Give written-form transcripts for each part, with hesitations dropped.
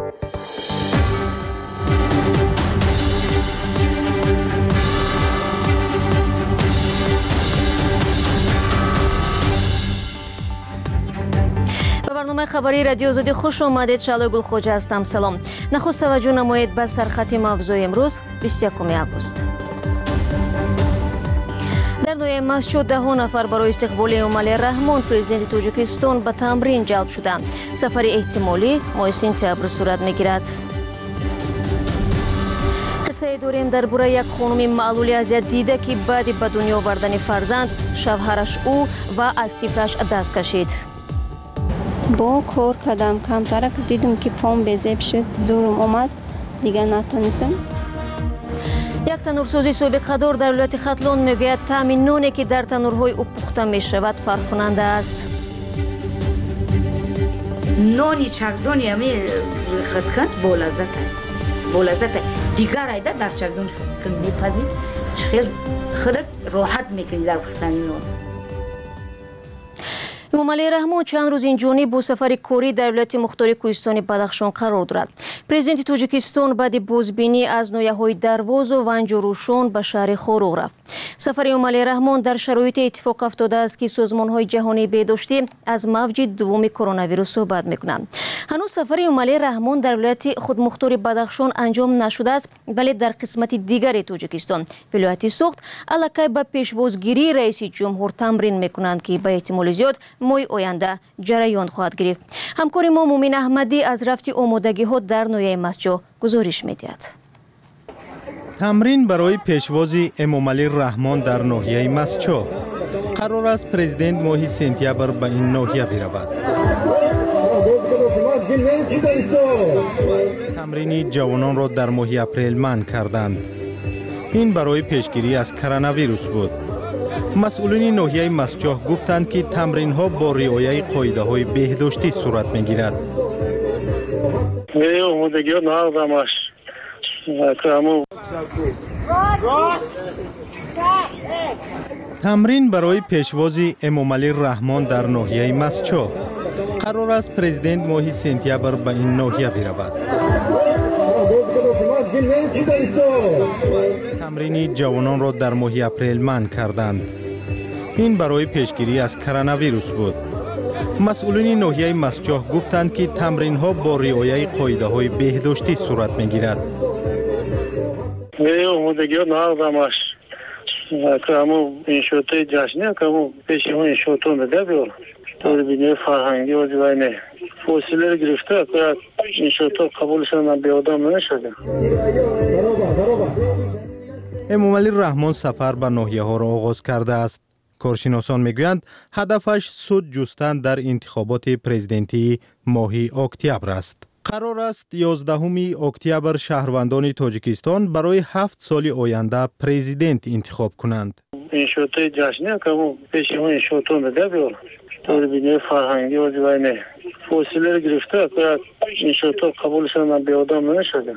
برنامه خبری رادیو آزادی خوش آمدید. شعله گلخوجه هستم. سلام. نخست توجه نمایید به سرخط موضوع امروز 21 اوت. در نوی مسجد 10 نفر برای استقبال امومالی رحمان پرزیدنت تاجیکستان به تمرین جلب شدند. سفر احتمالی ماه سپتامبر صورت میگیرد. قصه داریم درباره یک خانم معلول اذیت دیده که بعد به دنیا آوردن فرزند شوهرش او و از طفلش دست کشید. با کار کردم کمتر دیدم که پام بزیب شد، زورم اومد دیگه نتونستم. یک تنورسازی سابقه‌دار در ولایت ختلان میگوید طعم نانی که در تنورهای او پخته میشود فرق کننده است. نانی چکدانی همی خدخد با لذت دیگر ایده در چکدان خود میپذید خیلی خودت راحت میکنی در پختن نان. امومالی رحمان چند روز این جانب با سفر کاری در ولایت مختار کوهستان بدخشان قرار دارد. پرزیدنت تاجیکستان بعد بازبینی از ناحیه‌های درواز و ونجروشان به شهر خوروغ رفت. سفر امومالی رحمان در شرایط اتفاق افتاده است که سازمان‌های جهانی بهداشتی از موج دوم کرونا ویروس صحبت می‌کنند. هنوز سفر امومالی رحمان در ولایت خود مختار بدخشان انجام نشده است، ولی در قسمت دیگر تاجیکستان ولایت سوخت الکی به پیشوازگیری رئیس جمهور تمرین می‌کنند که به احتمال زیاد ماه آینده جریان خواهد گرفت. همکار ما مومن احمدی از رفت آمادگی‌ها در نویه مسجد گزارش می‌دهد. تمرین برای پیشوازی امومالی رحمان در ناحیه مسجد قرار است پرزیدنت ماه سپتامبر به این ناحیه برود. تمرین جوانان را در ماه اپریل منع کردند. این برای پیشگیری از کرونا ویروس بود. مسئولین ناحیه مسجد گفتند که تمرین ها با رعایت قاعده های بهداشتی صورت میگیرد. تمرین برای پیشوازی امومالی رحمان در ناحیه مسجد قرار است پرزیدنت ماه سپتامبر به این ناحیه برود. تمرین جوانان را در ماه اپریل منع کردند. این برای پیشگیری از کرونا ویروس بود. مسئولین ناحیه مسجد گفتند که تمرین ها با رعایت قاعده های بهداشتی صورت میگیرد. کامو انشاءات جشنی کامو پیشمون انشاءاتون بده بیار. طور بینی فرهنگی و دیوانه فاصله گرفته که انشاءات قبولشون به آدم نشده. امومالی رحمان سفر به ناحیه ها را آغاز کرده است. کارشناسان میگویند هدفش سود جستن در انتخابات پرزیدنتی ماه اکتبر است. قرار است 11 اکتبر شهروندان تاجیکستان برای 7 سال آینده پرزیدنت انتخاب کنند. انشاءات جشنی کامو پیشمون انشاءاتون بده بیار. طور بینی فرهنگی و دیوانه فاصله گرفته که انشاءات قبولشون به آدم نشده.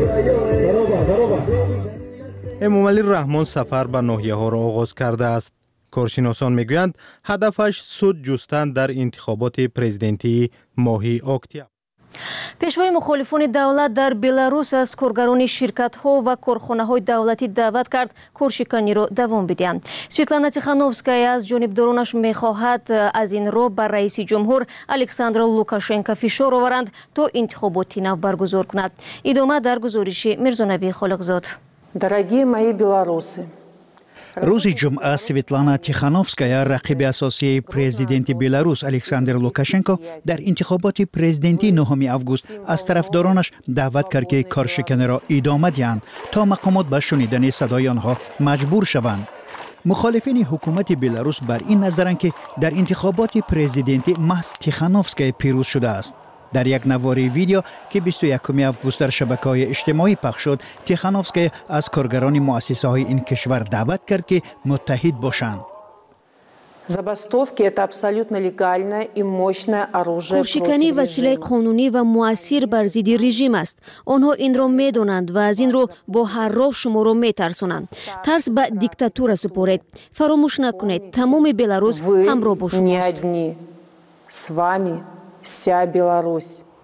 امومالی رحمان سفر به ناحیه ها را آغاز کرده است. کارشناسان میگویند هدفش سود جستن در انتخابات پرزیدنتی ماه اکتبر. پیشوای مخالفان دولت در بلاروس از کارگران شرکت‌ها و کارخانه‌های دولتی دعوت کرد کارشکنی را دوام بدهند. سویتلانا تیخانوفسکایا از جانبدارانش می‌خواهد از این رو بر رئیس جمهور الکساندر لوکاشنکو فشار آورند تا انتخابات نو برگزار کند. ادامه در گزارش میرزانبی خالقزاد. Дорогие мои белорусы, روز جمعه سویتلانا تیخانوفسکایا رقیب اساسی پرزیدنت بلاروس الکساندر لوکاشنکو در انتخابات پرزیدنتی 9 آگوست از طرفدارانش دعوت کرد که کارشکنی را ادامه دهند تا مقامات به شنیدن صدای آنها مجبور شوند. مخالفین حکومت بلاروس بر این نظرند که در انتخابات پرزیدنتی محض تیخانوفسکایا پیروز شده است. در یک نواری ویدیو که 21 آگوست در شبکه‌های اجتماعی پخش شد، تیخانوفسکایا از کارگران مؤسسه‌های این کشور دعوت کرد که متحد باشند. Забастовки – это абсолютно легальное и мощное оружие. کارشکنی وسیله قانونی و مؤثر بر ضد رژیم است. آنها این را می‌دانند و از این رو با هر راه شما را می‌ترسانند. ترس به دیکتاتور سپارید. فراموش نکنید تمام بلاروس همراه با شماست. с вами вся Беларусь.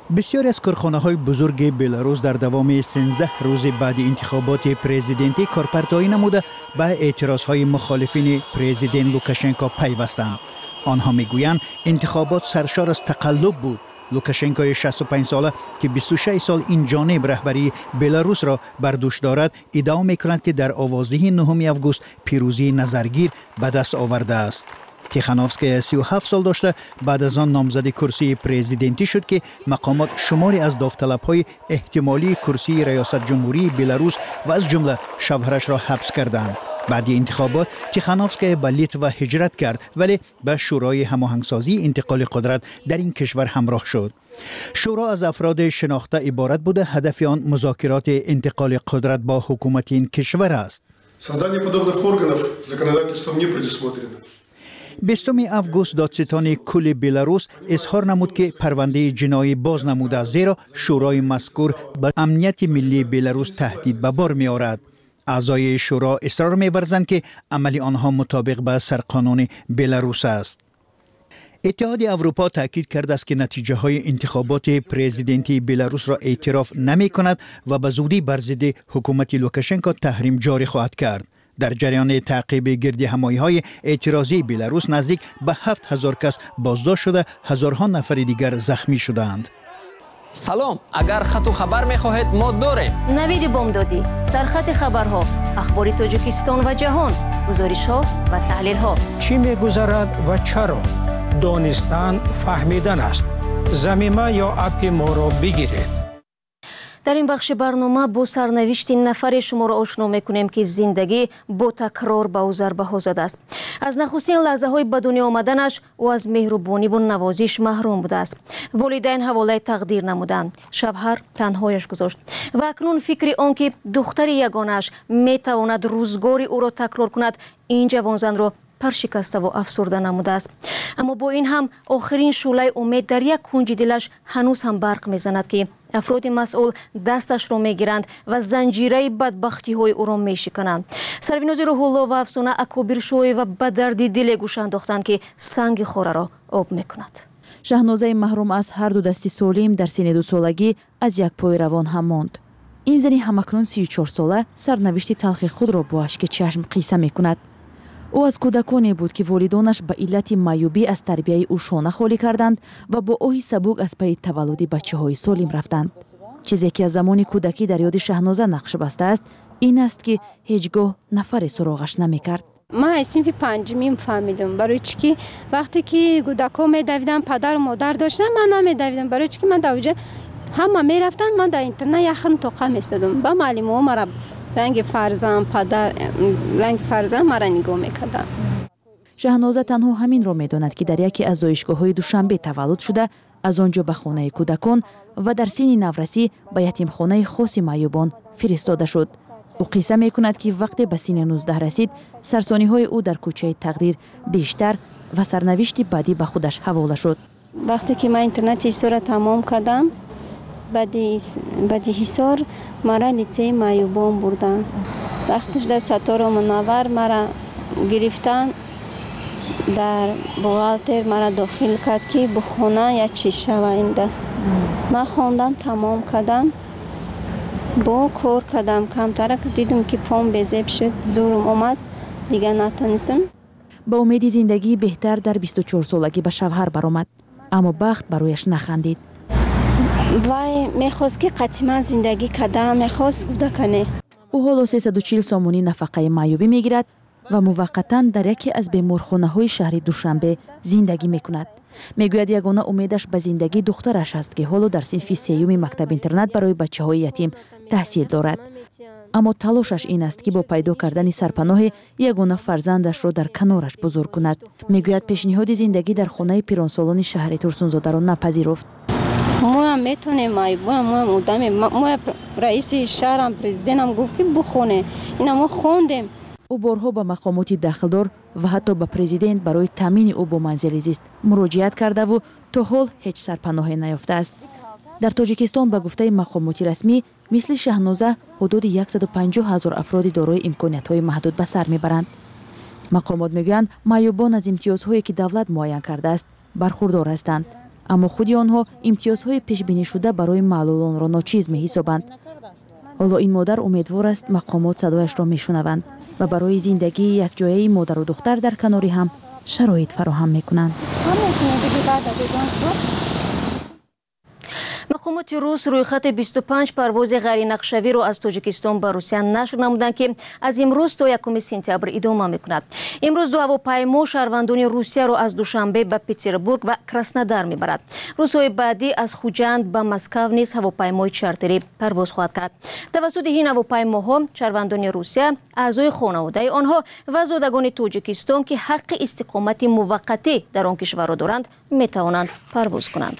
بسیاری از کارخانه‌های بزرگ بلاروس در دوام 13 روز بعد انتخابات پرزیدنتی کارپرتایی نموده به اعتراضهای مخالفین پرزیدنت لوکاشنکو پیوستند. آنها میگویند انتخابات سرشار از تقلب بود. لوکاشنکوی 65 ساله که 26 سال این جانب رهبری بلاروس را بر دوش دارد ادعا می‌کند که در آوازدهی 9 آگوست پیروزی نظرگیر به دست آورده است. تیخانوفسکایا 37 سال داشته بعد از آن نامزد کرسی پرزیدنتی شد که مقامات شماری از داوطلب‌های احتمالی کرسی ریاست جمهوری بلاروس و از جمله شوهرش را حبس کردند. بعد انتخابات تیخانوفسکایا به لیتوا هجرت کرد ولی به شورای هماهنگسازی انتقال قدرت در این کشور همراه شد. شورا از افراد شناخته عبارت بوده هدف آن مذاکرات انتقال قدرت با حکومت این کشور است. Создание подобных органов законодательством не предусмотрено. 20 آگوست دادستان کل بلاروس اظهار نمود که پرونده جنایی باز نموده زیرا شورای مذکور به امنیت ملی بلاروس تهدید به بار می آورد. اعضای شورا اصرار می‌ورزند که عمل آنها مطابق با سرقانون بلاروس است. اتحاد اروپا تاکید کرده است که نتیجه های انتخابات پرزیدنتی بلاروس را اعتراف نمی کند و به زودی بر ضد حکومت لوکاشنکو تحریم جاری خواهد کرد. در جریان تعقیب گردهمایی‌های اعتراضی بلاروس نزدیک به 7000 کس بازداشت شده، هزارها نفر دیگر زخمی شدند. سلام، اگر خط و خبر می‌خواهید ما داریم. نوید بامدادی، سرخط خبرها، اخبار تاجیکستان و جهان، گزارش‌ها و تحلیل‌ها. چی می‌گذرد و چرا؟ دانستن فهمیدن است. ضمیمه یا اپ ما را بگیرید. در این بخش برنامه با سرنوشت نفر شما را آشنا میکنیم که زندگی با تکرار به او ضربه زده است. از نخستین لحظه های به دنیا آمدنش او از مهربانی و نوازش محروم بوده است. والدین حواله تقدیر نمودند، شوهر تنهایش گذاشت و اکنون فکر آنکه دختر یگانش میتواند روزگار او را تکرار کند این جوانزن را پرشکسته و افسرده نموده است. اما با این هم آخرین شعله امید در یک کنج دلش هنوز هم برق میزند که افراد مسئول دستش را میگیرند و زنجیره بدبختی های او را میشکنند. سربیناز روح الله و افسانه اکابر شوی و به درد دل گوش انداختند که سنگ خوره را آب میکند. شهنازه محروم از هر دو دستی سولیم در سن 2 سالگی از یک پای روان هم ماند. این زنی همکنون 34 ساله سرنوشت تلخ خود را با اشک چشم قیصه میکند. او از کودکانی بود که والدانش به علت معیوبی از تربیت او شانه خالی کردند و با اوهی سبک از پی تولد بچه‌های سالم رفتند. چیزی که از زمان کودکی در یاد شهنازه نقش بسته است این است که هیچگاه نفر سراغش نمی‌کرد. من صنف 5 فهمیدم برای چی وقتی که کودکا می‌دویدن پدر و مادر داشتن من نمی‌دویدم برای چی من دوجه همه می‌رفتن من در اینترنت یخن توقع می‌استادم با معلم‌ها مرا رنگ فرزند مرا نگاه میکردند. شهنازه تنها همین را میداند که در یکی از زایشگاه‌های دوشنبه تولد شده از آنجا به خانه کودکان و در سن نورسی به یتیمخانه خاص معیوبان فرستاده شد. او قصه میکند که وقتی به سن 19 رسید سرسانی‌های او در کوچه تقدیر بیشتر و سرنوشت بعدی به خودش حواله شد. وقتی که من اینترنت را تمام کردم بعد حصار مرا لیسه معیوبان بردن. وقتش در ستاره منور مرا گرفتن در بوغالتر مرا داخل کرد که به خانه یا چی شوینده. من خواندم تمام کردم با کار کردم کمتر دیدم که پام بزیب شد زورم اومد دیگه نتونستم. با امید زندگی بهتر در 24 سالگی به شوهر برآمد اما بخت برایش نخندید. وای میخواست که قطعا زندگی کردم میخواست کنه. او حالا 340 سامانی نفقه معیوبی میگیرد و موقتا در یکی از بیمارخانه های شهر دوشنبه زندگی میکند. میگوید یگانه امیدش به زندگی دخترش است که حالا در صنف 3 مکتب اینترنت برای بچه های یتیم تحصیل دارد. اما تلاشش این است که با پیدا کردن سرپناه یگانه فرزندش را در کنارش بزرگ کند. میگوید پیشنهاد زندگی در خانه پیرانسالان شهر ترسونزاده را نپذیرفت. ما میتونیم ما رئیس شهرم پرزیدنتم گفت که بخونه اینا ما خوندیم. او بارها به مقامات داخلدار و حتی به پرزیدنت برای تامین او با منزل زیست مراجعت کرده و تا حال هیچ سرپناهی نیافته است. در تاجیکستان به گفته مقامات رسمی مثل شهنازه حدود 150,000 افراد دارای امکانیت‌های محدود به سر میبرند. مقامات میگویند معیوبان از امتیازهایی که دولت معین کرده است برخوردار هستند. аммо худи онҳо имтиёзҳои пешбинишуда барои маълулонро ночиз меҳисобанд. ҳоло ин модар умедвор аст мақомот садояшро мешунаванд ва барои зиндагии якҷояи модару духтар дар канорӣ ҳам шароит фароҳам мекунанд. мақомоти рус рӯйхати 25 парвози ғайринақшавиро аз тоҷикистон ба русия нашр намуданд ки аз имрӯз то 1 сентябр идома мекунад. имрӯз ду ҳавопаймо шаҳрвандони русияро аз душанбе ба петербург ва краснодар мебарад. рӯзҳои баъдӣ аз хуҷанд ба москав низ ҳавопаймои чартерӣ парвоз хоҳад кард. тавассути ин ҳавопаймоҳо шаҳрвандони русия, аъзои хонаводаи онҳо ва зодагони тоҷикистон ки ҳаққи истиқомати муваққатӣ дар он кишварро доранд метавонанд парвоз кунанд.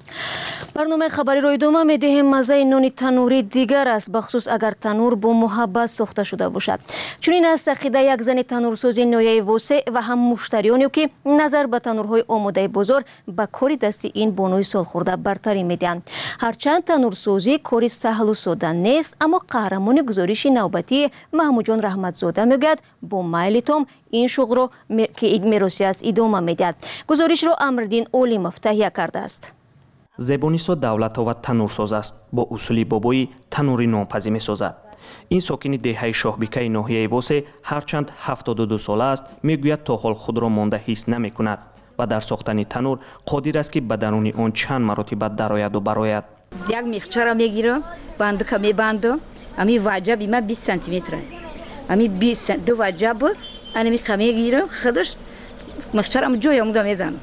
барномаи хабариро идома медиҳем. маззаи нони танӯрӣ дигар аст, бахусус агар танӯр бо муҳаббат сохта шуда бошад. чунин аст ақида як зани танӯрсози ноҳияи Восе ва ҳам муштариёне ки назар ба танӯрҳои омодаи бозор ба кори дасти ин бонуи солхӯрда бартарӣ медиҳанд. ҳарчанд танӯрсозӣ кори саҳлу сода нест, аммо қаҳрамони гузориши навбатии Маҳмудҷон Раҳматзода мегӯяд бо майли том ин шуғлро ки мероси аст идома медиҳад. гузоришро Амриддин Олимов таҳия кардааст. зебонисо давлатова танӯрсоз аст. бо усули бобои танӯри нонпазӣ месозад. ин сокини деҳаи Шоҳбикаи ноҳияи Восе ҳарчанд 72 сола аст, мегӯяд то ҳол худро монда ҳис намекунад ва дар сохтани танӯр қодир аст ки ба даруни он чанд маротиба дарояду барояд. як мехчара мегирам, бандика мебандам, ами ваҷаби ма 20 сантиметр. ами 20 ду ваҷаб ами қа мегирам, худаш мехчарам ҷоя муда мезанам.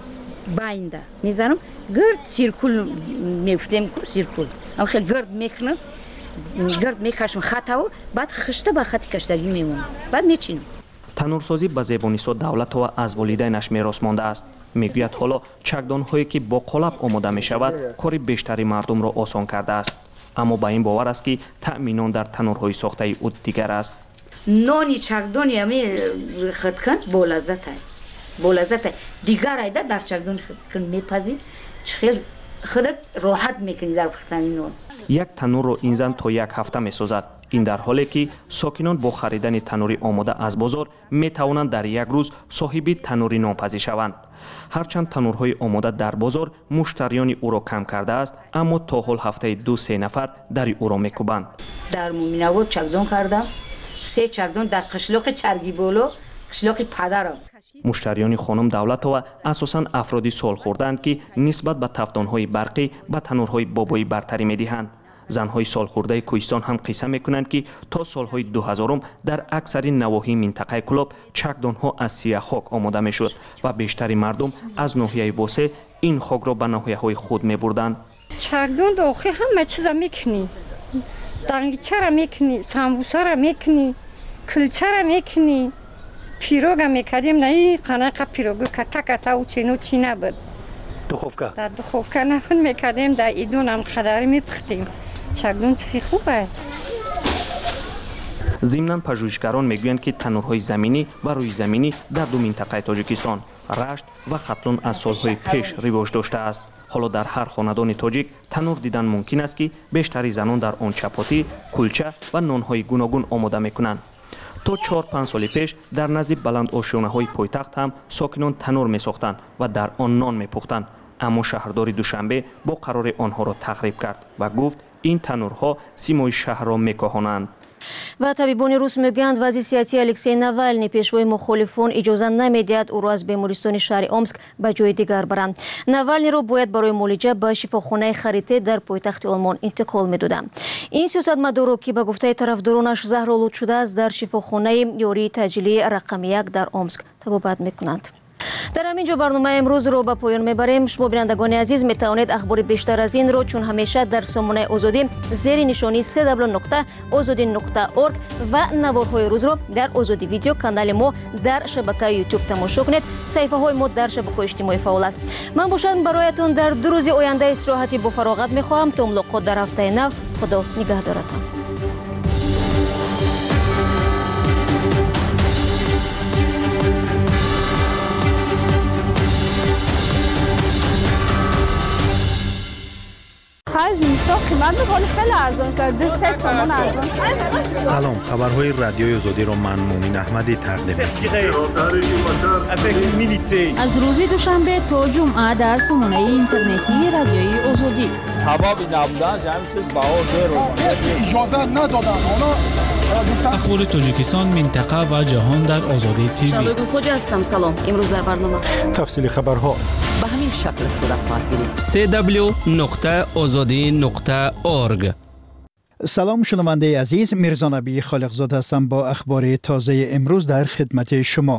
байнда мезанам, гирд сиркул мефтем, сиркул. ам хел гирд мекунам, гирд мекашам хатао, баъд хишта ба хати каштагӣ мемонам. баъд мечинам. танӯрсозӣ ба Зебонисо Давлатова аз волидайнаш мерос монда аст. мегӯяд ҳоло чакдонҳое ки бо қолаб омода мешавад, кори бештари мардумро осон кардааст. аммо ба ин бовар аст ки таъминон дар танӯрҳои сохтаи ӯ дигар аст. нони чакдони ами хиткан болаззатай. болаззатай. дигар айда дар чакдон хиткан мепазӣ, хел худат роҳат мекунӣ дар пухтани нон. як танӯрро ин зан то як ҳафта месозад. ин дар ҳоле ки сокинон бо харидани танӯри омода аз бозор метавонанд дар як рӯз соҳиби танӯри нонпазӣ шаванд. ҳарчанд танӯрҳои омода дар бозор муштариёни ӯро кам кардааст, аммо то ҳол ҳафтаи 2-3 нафар дари ӯро мекӯбанд. дар Муминобод чакдон кардам, 3 чакдон дар қишлоқи Чаргиболо, қишлоқи падарам. муштариёни хонум Давлатова асосан афроди солхӯрдаанд ки нисбат ба тафдонҳои барқӣ ба танӯрҳои бобоӣ бартарӣ медиҳанд. занҳои солхӯрдаи Кӯҳистон ҳам қисса мекунанд ки то солҳои 2000 дар аксари навоҳии минтақаи Кӯлоб чакдонҳо аз сияхок омода мешуд ва бештари мардум аз ноҳияи Восе ин хокро ба ноҳияҳои худ мебурданд. чакдон дохил ҳама чиза мекунӣ, дангичара мекунӣ, самбусара мекунӣ, кулчара мекунӣ, пирога мекардем, на ин қанақа пирога ката учено чи набуд. духовка. дар духовка набуд мекардем, дар идонам қадари мепухтем. чакдон чизи хуб аст. зимнан пажӯҳишгарон мегӯянд ки танӯрҳои заминӣ ва рӯизаминӣ дар ду минтақаи Тоҷикистон, Рашт ва Хатлон аз солҳои пеш ривоҷ доштааст. ҳоло дар ҳар хонадони тоҷик танӯр дидан мумкин аст ки бештари занон дар он чапотӣ, кулча ва нонҳои гуногун омода мекунанд. то 4-5 соли пеш дар назди баландошонаҳои пойтахт ҳам сокинон танӯр месохтанд ва дар он нон мепухтанд. аммо шаҳрдори Душанбе бо қарори онҳоро тағриб кард ва гуфт ин танӯрҳо симои шаҳрро мекоҳонанд. ва табибони рус мегӯянд вазъи сиҳатии Алексей Навалний пешвои мухолифон иҷоза намедиҳад ӯро аз бемористони шаҳри Омск ба ҷои дигар баранд. Навалнийро бояд барои муолиҷа ба шифохонаи Харите дар пойтахти Олмон интиқол медоданд. ин сиёсатмадорро ки ба гуфтаи тарафдоронаш заҳролуд шудааст, дар шифохонаи ёрии таъҷилии рақами 1 дар Омск табобат мекунанд. дар ҳамин ҷо барномаи имрӯзро ба поён мебарем. шумо бинандагони азиз метавонед ахбори бештар аз инро чун ҳамеша дар сомонаи озодӣ зери нишони www.ozodi.org ва наворҳои рӯзро дар Озоди видео канали мо дар шабакаи YouTube тамошо кунед. саҳифаҳои мо дар шабакаҳои иҷтимоӣ фаъол аст. ман бошам бароятон дар 2 рӯзи оянда истироҳати бо фароғат мехоҳам. то мулоқот дар ҳафтаи нав. худо нигаҳдоратон. آخر زمستان قیمت میکنه خیلی ارزان شده 3 تومان ارزان شده. سلام، خبرهای رادیوی آزادی را من مومین احمدی تقدیم می‌کنم. از روز دوشنبه تا جمعه در سامانه اینترنتی رادیوی آزادی. هوا بی نبودن همین چیز باور اجازه ندادن اخبار تاجیکستان، منطقه و جهان در آزادی تیوی. شادو خوج هستم. سلام. امروز در برنامه تفصیل خبرها به همین شکل صورت خواهد گرفت. www.azadi.org. سلام شنونده عزیز، میرزا نبی خالقزاد هستم با اخبار تازه امروز در خدمت شما.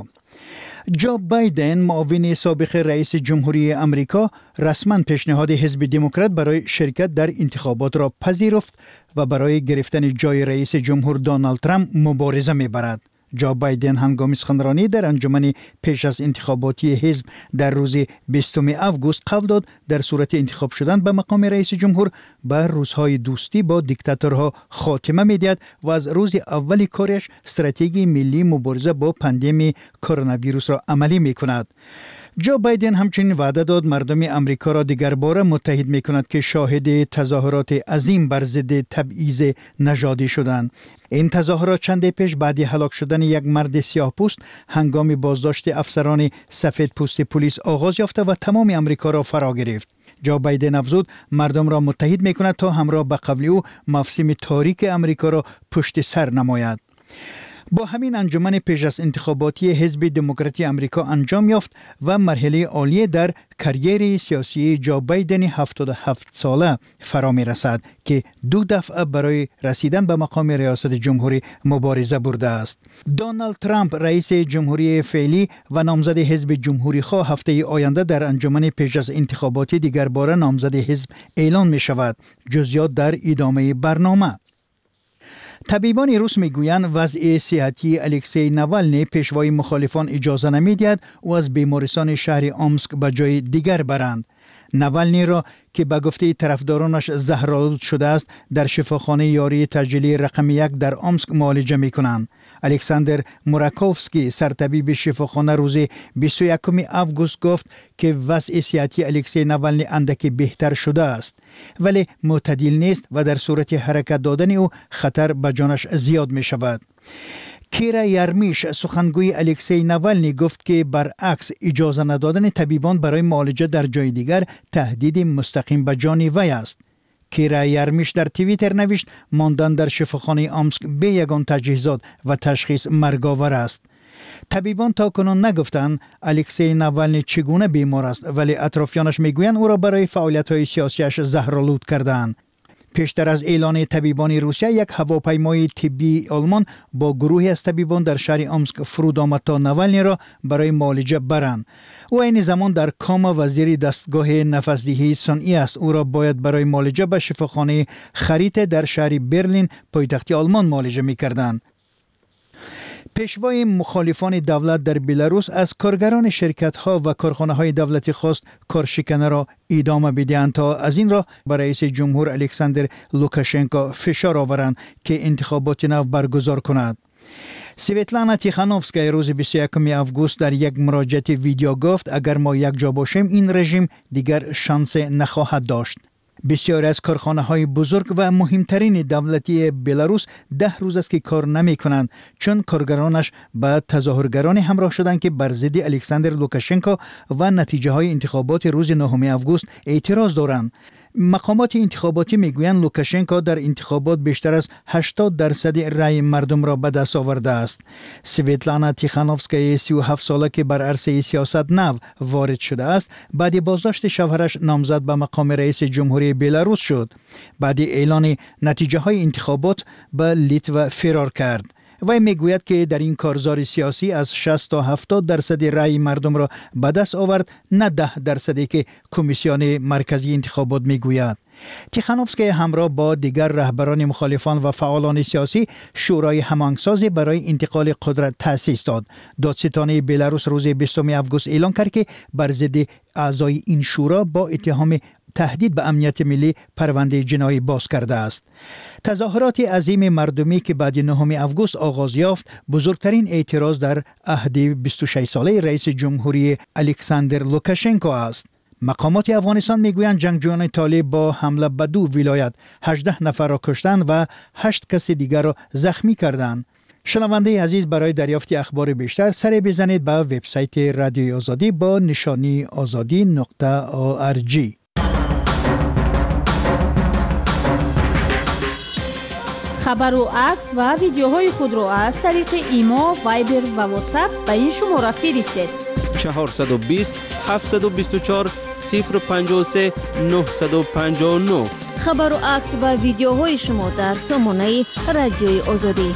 جو بایدن معاون سابق رئیس جمهوری امریکا رسما پیشنهاد حزب دموکرات برای شرکت در انتخابات را پذیرفت و برای گرفتن جای رئیس جمهور دونالد ترامپ مبارزه می‌برد. جو بایدن هنگام سخنرانی در انجمن پیش از انتخاباتی حزب در روز 20 آگوست قول داد در صورت انتخاب شدن به مقام رئیس جمهور بر روزهای دوستی با دیکتاتورها خاتمه می‌دهد و از روز اول کارش استراتژی ملی مبارزه با پاندمی کرونا ویروس را عملی می‌کند. جو بایدن همچنین وعده داد مردم امریکا را دیگر باره متحد می‌کند که شاهد تظاهرات عظیم بر ضد تبعیض نژادی شدند. این تظاهرات چند پیش بعد هلاک شدن یک مرد سیاه‌پوست هنگام بازداشت افسران سفید پوست پلیس آغاز یافته و تمام امریکا را فرا گرفت. جو بایدن افزود مردم را متحد می‌کند تا همراه به قول او مفهوم تاریک امریکا را پشت سر نماید. با همین انجمن پیش از انتخاباتی حزب دموکراتی امریکا انجام یافت و مرحله عالی در کریر سیاسی جو بایدن 77 ساله فرا می رسد که 2 دفعه برای رسیدن به مقام ریاست جمهوری مبارزه برده است. دونالد ترامپ رئیس جمهوری فعلی و نامزد حزب جمهوری خواه هفته آینده در انجمن پیش از انتخاباتی دیگر باره نامزد حزب اعلان می شود. جزئیات در ادامه برنامه. طبیبان روس میگویند وضع صحتی الکسی ناوالنی پیشوای مخالفان اجازه نمیدهد و از بیمارستان شهر آمسک به جای دیگر برند. ناوالنی را که به گفته طرفدارانش زهرآلود شده است در شفاخانه یاری تجلی رقم 1 در آمسک معالجه می کنند. الکساندر موراکوفسکی سرطبیب شفاخانه روز 21 آگوست گفت که وضع صحتی الکسی ناوالنی اندکی بهتر شده است ولی معتدل نیست و در صورت حرکت دادن او خطر به جانش زیاد می شود. کیرا یارمیش سخنگوی الکسی ناوالنی گفت که برعکس اجازه ندادن طبیبان برای معالجه در جای دیگر تهدید مستقیم به جان وی است. کیرا یارمیش در توییتر نوشت ماندن در شفاخانه آمسک بی یگان تجهیزات و تشخیص مرگاور است. طبیبان تا کنون نگفتند الکسی ناوالنی چگونه بیمار است ولی اطرافیانش میگویند او را برای فعالیت‌های سیاسیش زهرآلود کردند. پیشتر از اعلان طبیبان روسیه یک هواپیمای طبی آلمان با گروهی از طبیبان در شهر آمسک فرود آمد تا ناوالنی را برای معالجه برند. او این زمان در کام و زیر دستگاه نفس‌دهی صنعی است. او را باید برای معالجه به شفاخانه خریت در شهر برلین پایتخت آلمان معالجه می‌کردند. پیشوای مخالفان دولت در بلاروس از کارگران شرکت‌ها و کارخانه‌های دولتی خواست کارشکنی را ادامه بدهند تا از این راه بر رئیس جمهور الکساندر لوکاشنکو فشار آورند که انتخابات نو برگزار کند. سویتلانا تیخانوفسکای روز 21 آگوست در یک مراجعه ویدیو گفت اگر ما یک جا باشیم این رژیم دیگر شانس نخواهد داشت. بسیاری از کارخانه‌های بزرگ و مهمترین دولتی بلاروس 10 روز است که کار نمی‌کنند چون کارگرانش به تظاهرگران همراه شدند که بر ضد الکساندر لوکاشنکو و نتیجه‌های انتخابات روز 9 آگوست اعتراض دارند. مقامات انتخاباتی میگویند لوکاشنکو در انتخابات بیشتر از 80% رای مردم را به دست آورده است. سویتلانا تیخانوفسکای 37 ساله که بر عرصه سیاست نو وارد شده است بعد بازداشت شوهرش نامزد به مقام رئیس جمهوری بلاروس شد. بعد اعلان نتیجه های انتخابات به لیتوا فرار کرد. وی میگوید که در این کارزار سیاسی از 60 تا 70% رای مردم را به دست آورد، نه 10% که کمیسیون مرکزی انتخابات میگوید. تیخانوفسکی همراه با دیگر رهبران مخالفان و فعالان سیاسی شورای هماهنگسازی برای انتقال قدرت تأسیس داد. دادستان بلاروس روز 20 آگوست اعلان کرد که بر ضد اعضای این شورا با اتهام تهدید به امنیت ملی پرونده جنایی باز کرده است. تظاهرات عظیم مردمی که بعد 9 آگوست آغاز یافت بزرگترین اعتراض در عهد 26 ساله رئیس جمهوری الکساندر لوکاشنکو است. مقامات افغانستان میگویند جنگجویان طالب با حمله به 2 ولایت 18 نفر را کشتند و 8 کس دیگر را زخمی کردند. شنونده عزیز، برای دریافت اخبار بیشتر سری بزنید به وبسایت رادیوی آزادی با نشانی azadi.org. خبر و عکس و ویدیوهای خود را از طریق ایما، وایبر و واتساپ به این شماره فرستید: 420 724 053 959. خبر و عکس و ویدیوهای شما در سامانه رادیوی آزادی.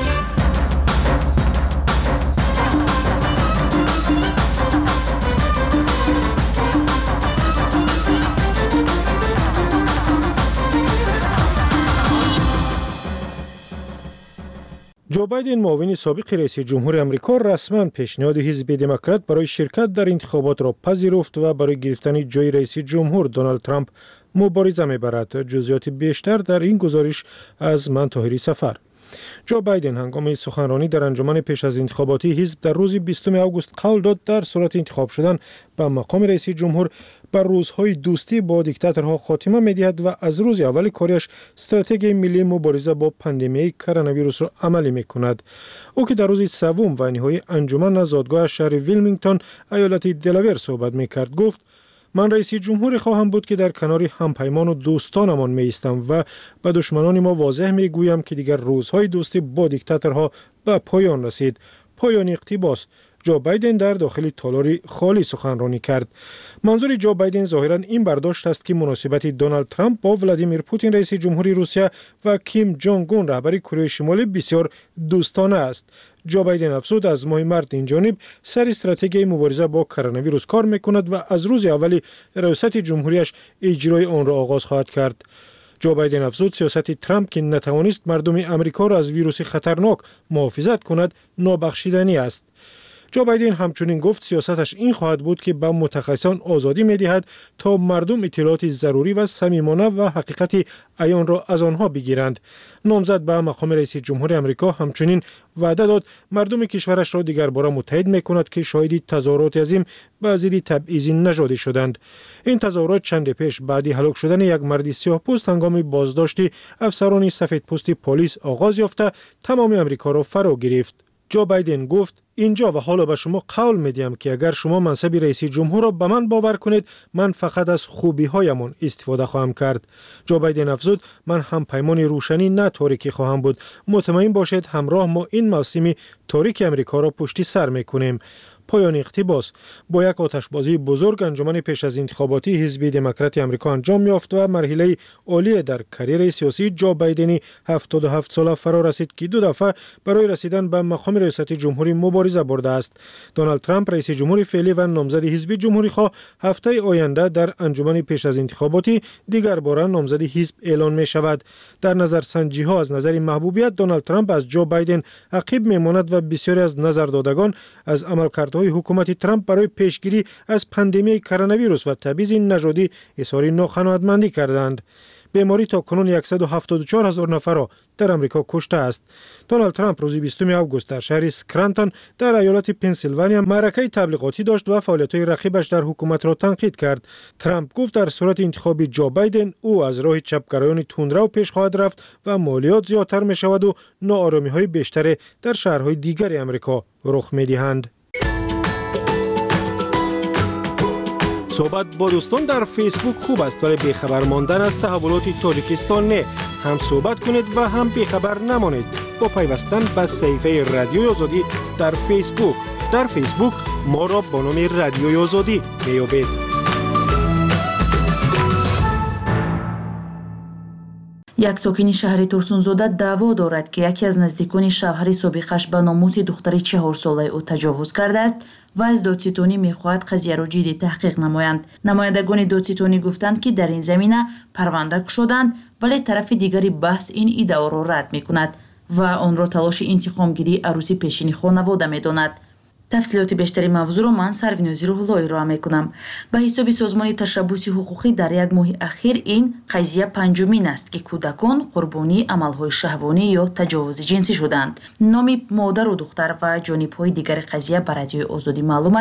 جو بایدن معاون سابق رئیس جمهور آمریکا رسما پیشنهاد حزب دموکرات برای شرکت در انتخابات را پذیرفت و برای گرفتن جای رئیس جمهور دونالد ترامپ مبارزه می‌برد. جزئیات بیشتر در این گزارش از من طاهری سفر. جو بایدن هنگام سخنرانی در انجمن پیش از انتخاباتی حزب در روز 20 آگوست قول داد در صورت انتخاب شدن به مقام رئیس جمهور بر روزهای دوستی با دیکتاتورها خاتمه می‌دهد و از روز اول کاریش استراتژی ملی مبارزه با پاندمی کرونا ویروس را عملی می‌کند. او که در روز سوم و نهایی انجمن زادگاه شهر ویلمینگتون ایالت دلاویر صحبت می‌کرد گفت: من رئیس جمهوری خواهم بود که در کنار همپیمان و دوستانمان می‌ایستم و به دشمنان ما واضح می‌گویم که دیگر روزهای دوستی با دیکتاتورها به پایان رسید. پایان اقتباس. جو بایدن در داخل تالاری خالی سخنرانی کرد. منظور جو بایدن ظاهراً این برداشت است که مناسبت دونالد ترامپ با ولادیمیر پوتین رئیس جمهوری روسیه و کیم جونگ اون رهبر کره شمالی بسیار دوستانه است. جو بایدن افزود از ماه مارس این جانب سر استراتژی مبارزه با کرونا ویروس کار میکند و از روز اولی ریاست جمهوریش اجرای آن را آغاز خواهد کرد. جو بایدن افزود سیاست ترامپ که نتوانست مردم آمریکا را از ویروس خطرناک محافظت کند نابخشودنی است. جو بایدن همچنین گفت سیاستش این خواهد بود که به متخصصان آزادی می‌دهد تا مردم اطلاعات ضروری و صمیمانه و حقیقت عیان را از آنها بگیرند. نامزد به مقام رئیس جمهور آمریکا همچنین وعده داد مردم کشورش را دیگر بار متحد می‌کند که شاهد تظاهرات عظیم به ضد تبعیض نژادی شدند. این تظاهرات چند پیش بعد هلاک شدن یک مرد سیاه‌پوست هنگام بازداشت افسران سفیدپوست پلیس آغاز یافته تمام آمریکا را فرا گرفت. جو بایدن گفت: اینجا و حالا به شما قول میدیم که اگر شما منصب رئیس جمهور را به من باور کنید من فقط از خوبی هایمان استفاده خواهم کرد. جو بایدن افزود: من هم پیمان روشنی نه تاریکی خواهم بود. مطمئن باشید همراه ما این موسم تاریک امریکا را پشت سر میکنیم. پایان اقتباس. با یک آتشبازی بزرگ انجمن پیش از انتخاباتی حزب دموکرات آمریکا انجام یافت و مرحله عالی در کریر سیاسی جو بایدن 77 ساله فرا رسید که 2 دفعه برای رسیدن به مقام ریاست جمهوری مبارزه برده است. دونالد ترامپ رئیس جمهوری فعلی و نامزد حزب جمهوری خواه هفته آینده در انجمن پیش از انتخاباتی دیگر بار نامزد حزب اعلان می شود. در نظرسنجی ها از نظر محبوبیت دونالد ترامپ از جو بایدن عقب میماند و بسیاری از نظردادگان از عملکردهای حکومت ترامپ برای پیشگیری از پاندمی کرونا ویروس و تبعیض نژادی اظهار ناقناعتمندی کردند. بیماری تا کنون 174,000 نفر را در امریکا کشته است. دونالد ترامپ روز 20 آگوست در شهر اسکرانتون در ایالت پنسیلوانیا معرکه تبلیغاتی داشت و فعالیت‌های رقیبش در حکومت را تنقید کرد. ترامپ گفت در صورت انتخاب جو بایدن او از راه چپگرایان تندرو پیش خواهد رفت و مالیات زیادتر می شود و ناآرامی‌های بیشتر در شهرهای دیگر امریکا رخ می‌دهند. صحبت با دوستان در فیسبوک خوب است ولی بیخبر ماندن از تحولات تاجیکستان نه. هم صحبت کنید و هم بیخبر نمانید با پیوستن به صفحه رادیوی آزادی در فیسبوک. در فیسبوک ما را با نام رادیوی آزادی بیابید. یک ساکن شهر ترسونزاده دعوا دارد که یکی از نزدیکان شوهر سابقش به ناموس دختر 4 ساله او تجاوز کرده است و از دادستانی می‌خواهد قضیه را جدی تحقیق نمایند. نمایندگان دادستانی گفتند که در این زمینه پرونده شدند ولی طرف دیگری بحث این ادعا را رد می‌کند و آن را تلاش انتقامگیری عروسی پیشین خانواده می‌داند. تفصیلات بیشتری موضوع را من سروینوزی روح‌اللهی ارائه می‌کنم. به حساب سازمان تشبث حقوقی در یک ماه اخیر این قضیه پنجمین است که کودکان قربانی عمل‌های شهوانی یا تجاوز جنسی شدند. نام مادر و دختر و جانب‌های دیگر قضیه بر رادیوی آزادی معلوم است.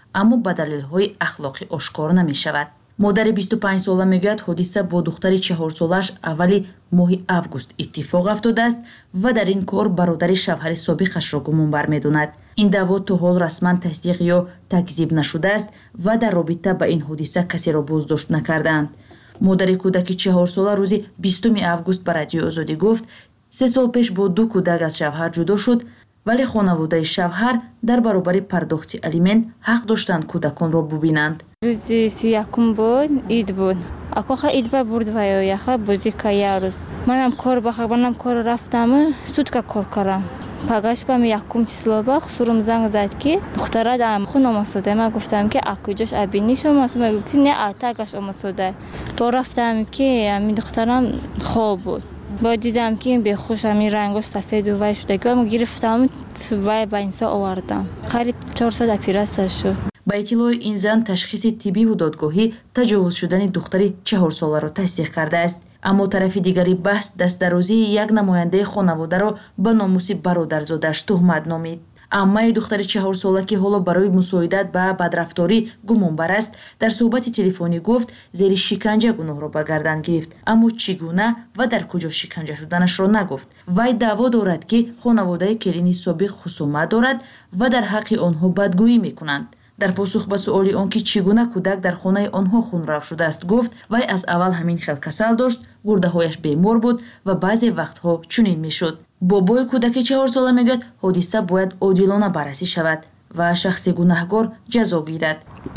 аммо ба далелҳои ахлоқӣ ошкор намешавад. модари 25 сола мегӯяд ҳодиса бо духтари 4 солааш аввали моҳи август иттифоқ афтодааст ва дар ин кор бародари шавҳари собиқашро гумонбар медонад. ин даъво то ҳол расман тасдиқ ё такзиб нашудааст ва дар робита ба ин ҳодиса касеро боздошт накардаанд. модари кӯдаки 4 сола рӯзи 20 август ба радиои Озодӣ гуфт 3 сол пеш бо 2 кӯдак аз шавҳар ҷудо шуд, вале хонаводаи шавҳар дар баробари пардохти алимент ҳақ доштанд кӯдаконро бубинанд. рӯзи 31 буд, ид буд. Акоха ид ба бурд ваё яха бозӣ кая рӯз. Манам кор рафтам, сутка кор кардам. Пагаш бам якум число ба хусурум занг зад ки духтара дам хун омасода. Ма гуфтам ки акуҷош абини шумо ма гуфти не атагаш омасода. То рафтам ки ами духтарам хоб буд. با دیدم که این بخوش همین رنگش سفید و وای شده که گرفتم وای با اینسا آوردم قریب 400 اپیراسیون شد. با اطلاع این زن تشخیص طبی و دادگاهی تجاوز شدن دختری 4 ساله را تصدیق کرده است. اما طرف دیگری بحث دست درازی یک نماینده خانواده را به ناموس برادرزادش تهمت نامید. аммаи духтари 4 сола ки ҳоло барои мусоидат ба бадрафторӣ гумонбар аст, дар суҳбати телефонӣ гуфт зери шиканҷа гуноҳро ба гардан гирифт, аммо чӣ гуна ва дар куҷо шиканҷа шуданашро нагуфт. Вай даъво дорад ки хонаводаи келини собиқ хусумат дорад ва дар ҳаққи онҳо бадгӯӣ мекунанд. дар посух ба суоли он ки чӣ гуна кӯдак дар хонаи онҳо хунрав шудааст гуфт вай аз аввал ҳамин хел касал дошт, гурдаҳояш бемор буд ва баъзе вақтҳо чунин мешуд. бобои кӯдаки 4 сола мегӯяд ҳодиса бояд одилона баррасӣ шавад ва шахси гунаҳгор ҷазо гирад.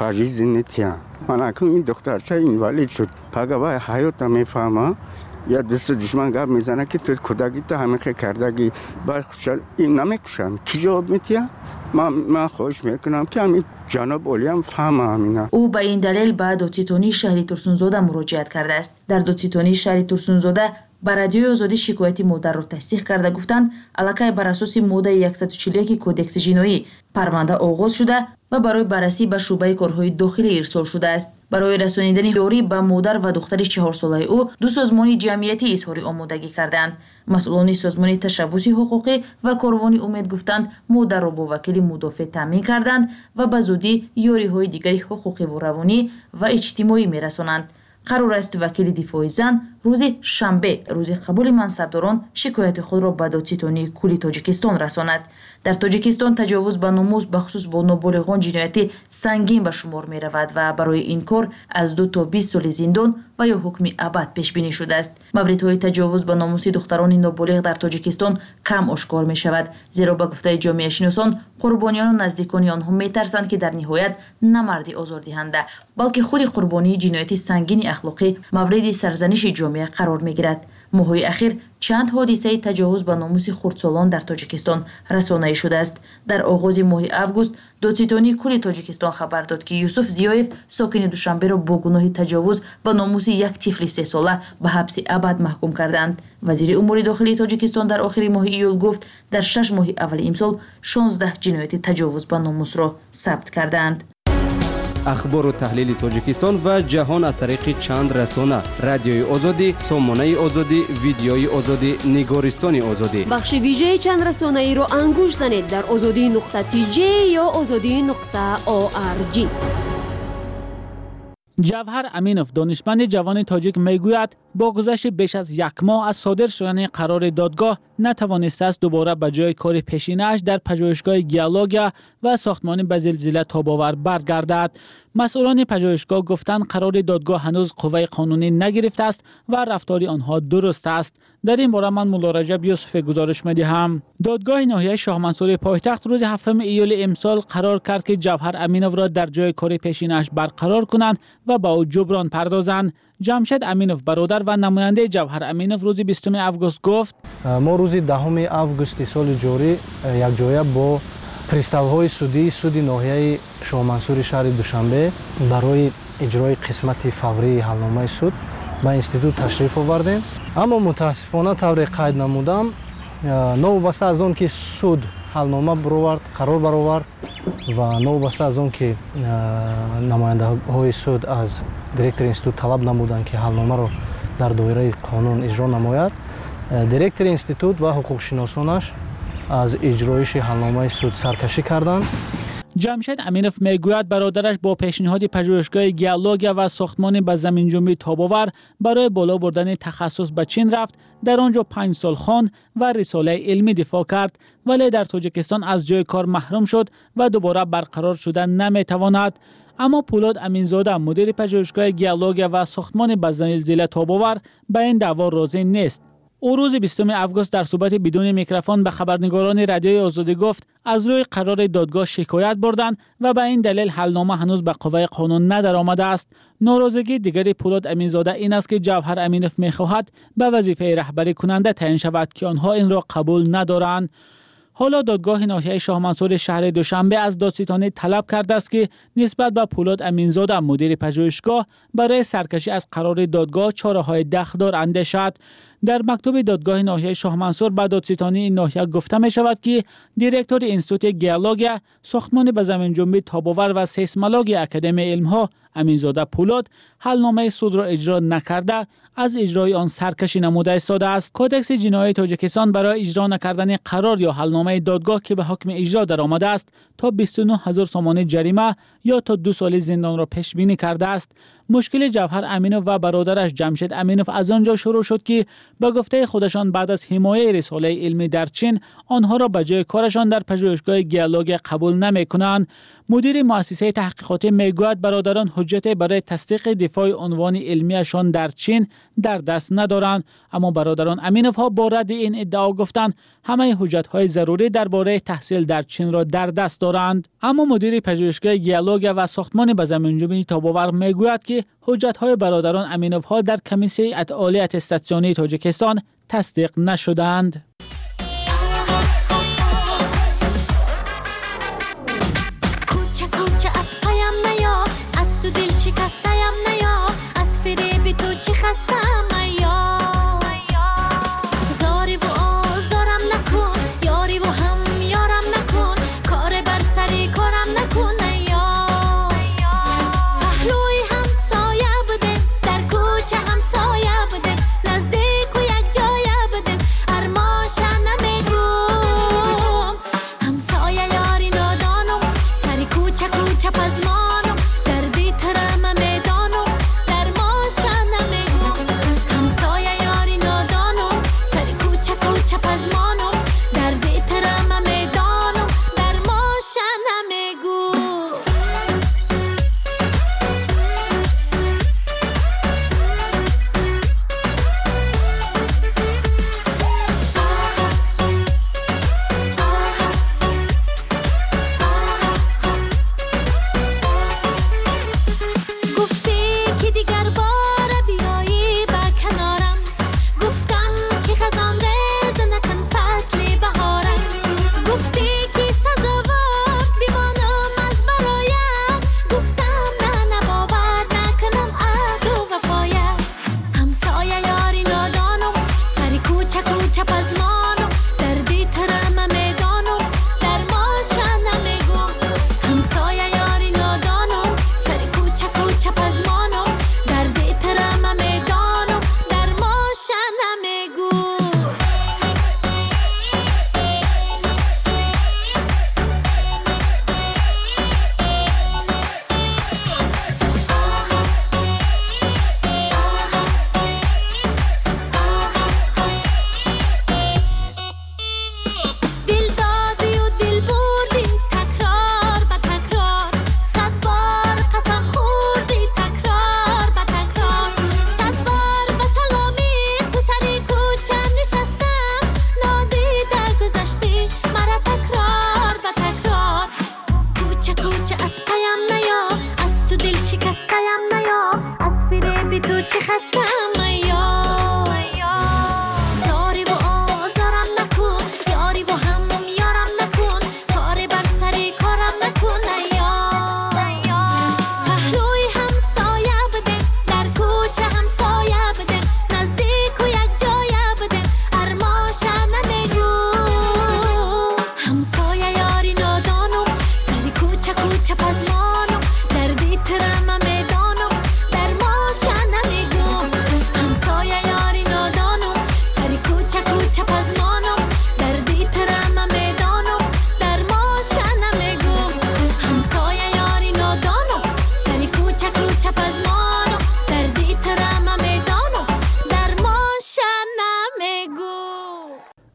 ман акун ин духтарча инвалид шуд. пага вай ҳаёта мефаҳма я дӯсту душман гап мезана ки ту кӯдакита ҳамихе кардаги бархушал ин намекушам ки ҷавоб метия. ман хоҳиш мекунам ки ҳамин ҷаноб олиям фаҳма ҳамина. ӯ ба ин далел ба додситонии шаҳри Турсунзода муроҷиат кардааст. дар додситонии шаҳри Турсунзода ба радиои Озодӣ шикояти модарро тасдиқ карда гуфтанд аллакай бар асоси моддаи 141 кодекси ҷиноӣ парванда оғоз шуда ва барои баррасӣ ба шуъбаи корҳои дохилӣ ирсол шудааст. барои расонидани ёрӣ ба модар ва духтари 4 солаи ӯ ду созмони ҷамъиятӣ изҳори омодагӣ карданд. масъулони созмони ташаббуси ҳуқуқӣ ва корвони умед гуфтанд модарро бо вакили мудофеъ таъмин карданд ва ба зудӣ ёриҳои дигари ҳуқуқиву равонӣ ва иҷтимоӣ мерасонанд. қарор аст вакили дифои зан рӯзи шанбе рӯзи қабули мансабдорон шикояти худро ба додситонии кулли Тоҷикистон расонад. дар Тоҷикистон таҷовуз ба номус бахусус бо ноболиғон ҷинояти сангин ба шумор меравад ва барои ин кор аз 2 то 20 соли зиндон ва ё ҳукми абад пешбинӣ шудааст. мавридҳои таҷовуз ба номуси духтарони ноболиғ дар Тоҷикистон кам ошкор мешавад, зеро ба гуфтаи ҷомеашиносон қурбониёну наздикони онҳо метарсанд ки дар ниҳоят на марди озордиҳанда балки худи қурбонии ҷинояти сангини ахлоқӣ мавриди сарзаниши ҷомеа қарор мегирад. моҳҳои ахир чанд ҳодисаи таҷовуз ба номуси хурдсолон дар Тоҷикистон расонаӣ шудааст. дар оғози моҳи август додситонии кулли Тоҷикистон хабар дод ки Юсуф Зиёев сокини Душанберо бо гуноҳи таҷовуз ба номуси як тифли 3 сола ба ҳабси абад маҳкум карданд. вазири умури дохилии Тоҷикистон дар охири моҳи июл гуфт дар 6 моҳи аввали имсол 16 ҷинояти таҷовуз ба номусро сабт карданд. ахбору таҳлили Тоҷикистон ва ҷаҳон аз тариқи чанд расона: радиои Озодӣ, сомонаи Озодӣ, видеои Озодӣ, нигористони Озодӣ. бахши вижеи чанд расонаиро ангуш занед дар ozodi.tj ё ozodi.org. ҷавҳар Аминов, донишманди ҷавони тоҷик мегӯяд бо гузашти беш аз 1 моҳ аз содир шудани қарори додгоҳ натавонистааст дубора ба ҷои кори пешинааш дар пажӯҳишгоҳи геология ва сохтмони ба зилзила тобовар баргардад. масъулони пажӯҳишгоҳ гуфтанд қарори додгоҳ ҳанӯз қувваи қонунӣ нагирифтааст ва рафтори онҳо дуруст аст. дар ин бора ман Мулло Раҷаб Юсуфе гузориш медиҳам. додгоҳи ноҳияи Шоҳмансури пойтахт рӯзи 7 июли имсол қарор кард ки Ҷавҳар Аминовро дар ҷои кори пешинааш барқарор кунанд ва ба ӯ ҷуброн пардозанд. ҷамшед Аминов бародар ва намояндаи Ҷавҳар Аминов рӯзи 20 август гуфт: мо рӯзи 10 августи соли ҷорӣ якҷоя бо приставҳои судии суди ноҳияи Шоҳмансури шаҳри Душанбе барои иҷрои қисмати фаврии ҳалномаи суд ба институт ташриф овардем. аммо мутаассифона тавре қайд намудам, новобаста аз он ки суд ҳалнома баровард, қарор баровард ва новобаста аз он ки намояндаҳои суд аз директори институт талаб намуданд ки ҳалномаро дар доираи қонун иҷро намояд, директори институт ва ҳуқуқшиносонаш аз иҷроиши ҳалномаи суд саркашӣ карданд. جمشید امینوف میگوید برادرش با پیشنهاد پژوهشگاه گیالوگیا و ساختمان به زمین جنبی تاب‌آور برای بالا بردن تخصص به چین رفت. در آنجا 5 سال خواند و رساله علمی دفاع کرد، ولی در تاجیکستان از جای کار محروم شد و دوباره برقرار شدن نمیتواند. اما پولاد امینزاده مدیر پژوهشگاه گیالوگیا و ساختمان به زمین تاب‌آور به این دعوا راضی نیست. او روز 20 آگوست در صحبت بدون میکروفون به خبرنگاران رادیوی آزادی گفت از روی قرار دادگاه شکایت بردند و به این دلیل حلنامه هنوز به قوه قانون ندرآمده است. ناراضگی دیگری پولاد امینزاده این است که جوهر امینوف می‌خواهد به وظیفه رهبری کننده تعیین شود که آنها این را قبول ندارند. حالا دادگاه ناحیه شاه منصور شهر دوشنبه از دادستانی طلب کرده است که نسبت به پولاد امینزاده مدیر پژوهشگاه برای سرکشی از قرار دادگاه چاره‌های دخدار اندیشد. در مکتوب دادگاه ناحیه شاه منصور به دادستانی این ناحیه گفته می شود که دیرکتور انستیتوت گیالوگیا، ساختمان به زمین جنبی تاب‌آور و سیسمولوژی اکادمی علم‌ها امینزاده پولاد حلنامه سود را اجرا نکرده از اجرای آن سرکشی نموده ایستاده است. کودکس جنایی تاجیکستان برای اجرا نکردن قرار یا حلنامه دادگاه که به حکم اجرا درآمده است تا 29000 سومانی جریمه یا تا 2 سال زندان را پیش بینی کرده است. مشکل جوهر امینوف و برادرش جمشید امینوف از آنجا شروع شد که به گفته خودشان بعد از حمایت رساله علمی در چین آنها را به جای کارشان در پژوهشگاه گیالوگیا قبول نمی‌کنند. مدیر مؤسسه تحقیقاتی میگوید برادران حجت برای تصدیق دفاع عنوان علمیشان در چین در دست ندارند، اما برادران امینوف ها با رد این ادعا گفتند همه حجت‌های ضروری درباره تحصیل در چین را در دست دارند. اما مدیر پژوهشگاه گیالوگیا و ساختمان به زمین جنبی تاب‌آور میگوید که حجت‌های برادران امینوف ها در کمیسیون عالی اتستاسیونی تاجیکستان تصدیق نشدند.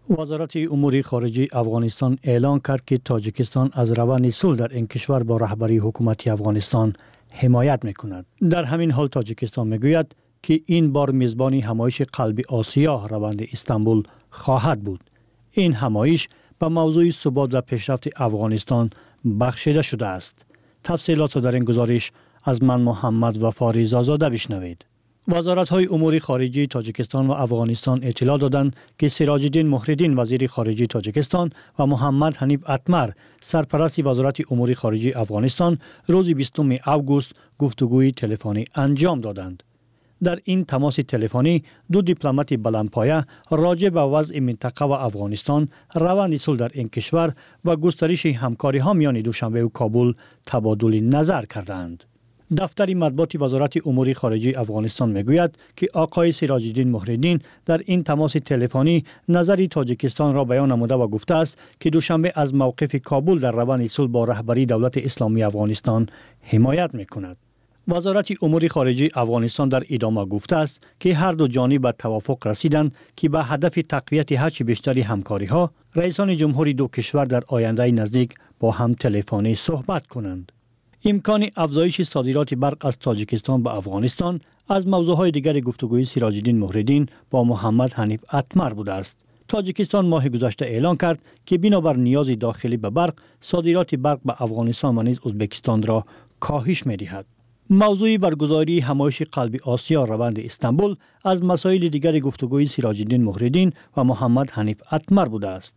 وزارت امور خارجه افغانستان اعلان کرد که تاجیکستان از روند صلح در این کشور با رهبری حکومت افغانستان حمایت میکند. در همین حال تاجیکستان میگوید که این بار میزبان همایش قلب آسیا روند استانبول خواهد بود. این همایش به موضوع ثبات و پیشرفت افغانستان بخشیده شده است. تفصیلات در این گزارش از من محمد وفاری زازاده بشنوید. وزارت‌های امور خارجه تاجیکستان و افغانستان اطلاع دادند که سراج الدین مهرالدین وزیر خارجه تاجیکستان و محمد حنیف اتمر سرپرست وزارت امور خارجه افغانستان روز 20 اوگوست گفتگوی تلفنی انجام دادند. در این تماس تلفنی دو دیپلمات بلندپایه راجع به وضع منطقه و افغانستان، روند صلح در این کشور و گسترش همکاری ها میان دوشنبه و کابل تبادل نظر کردند. دفتر مطبوعات وزارت امور خارجه افغانستان میگوید که آقای سراج الدین مهرالدین در این تماس تلفنی نظر تاجیکستان را بیان نموده و گفته است که دوشنبه از موقف کابل در روند صلح با رهبری دولت اسلامی افغانستان حمایت میکند. وزارت امور خارجه افغانستان در ادامه گفته است که هر دو جانب به توافق رسیدند که به هدف تقویت هرچه بیشتر همکاری ها رئیسان جمهوری دو کشور در آینده نزدیک با هم تلفنی صحبت کنند. امکان افزایش صادرات برق از تاجیکستان به افغانستان از موضوعهای دیگر گفتگوی سراج الدین مهرالدین با محمد حنیف اتمر بوده است. تاجیکستان ماه گذشته اعلان کرد که بنابر نیاز داخلی به برق، صادرات برق به افغانستان و نیز ازبکستان را کاهش می‌دهد. موضوع برگزاری همایش قلب آسیا روند استانبول از مسائل دیگر گفتگوی سراج الدین مهرالدین و محمد حنیف اتمر بوده است.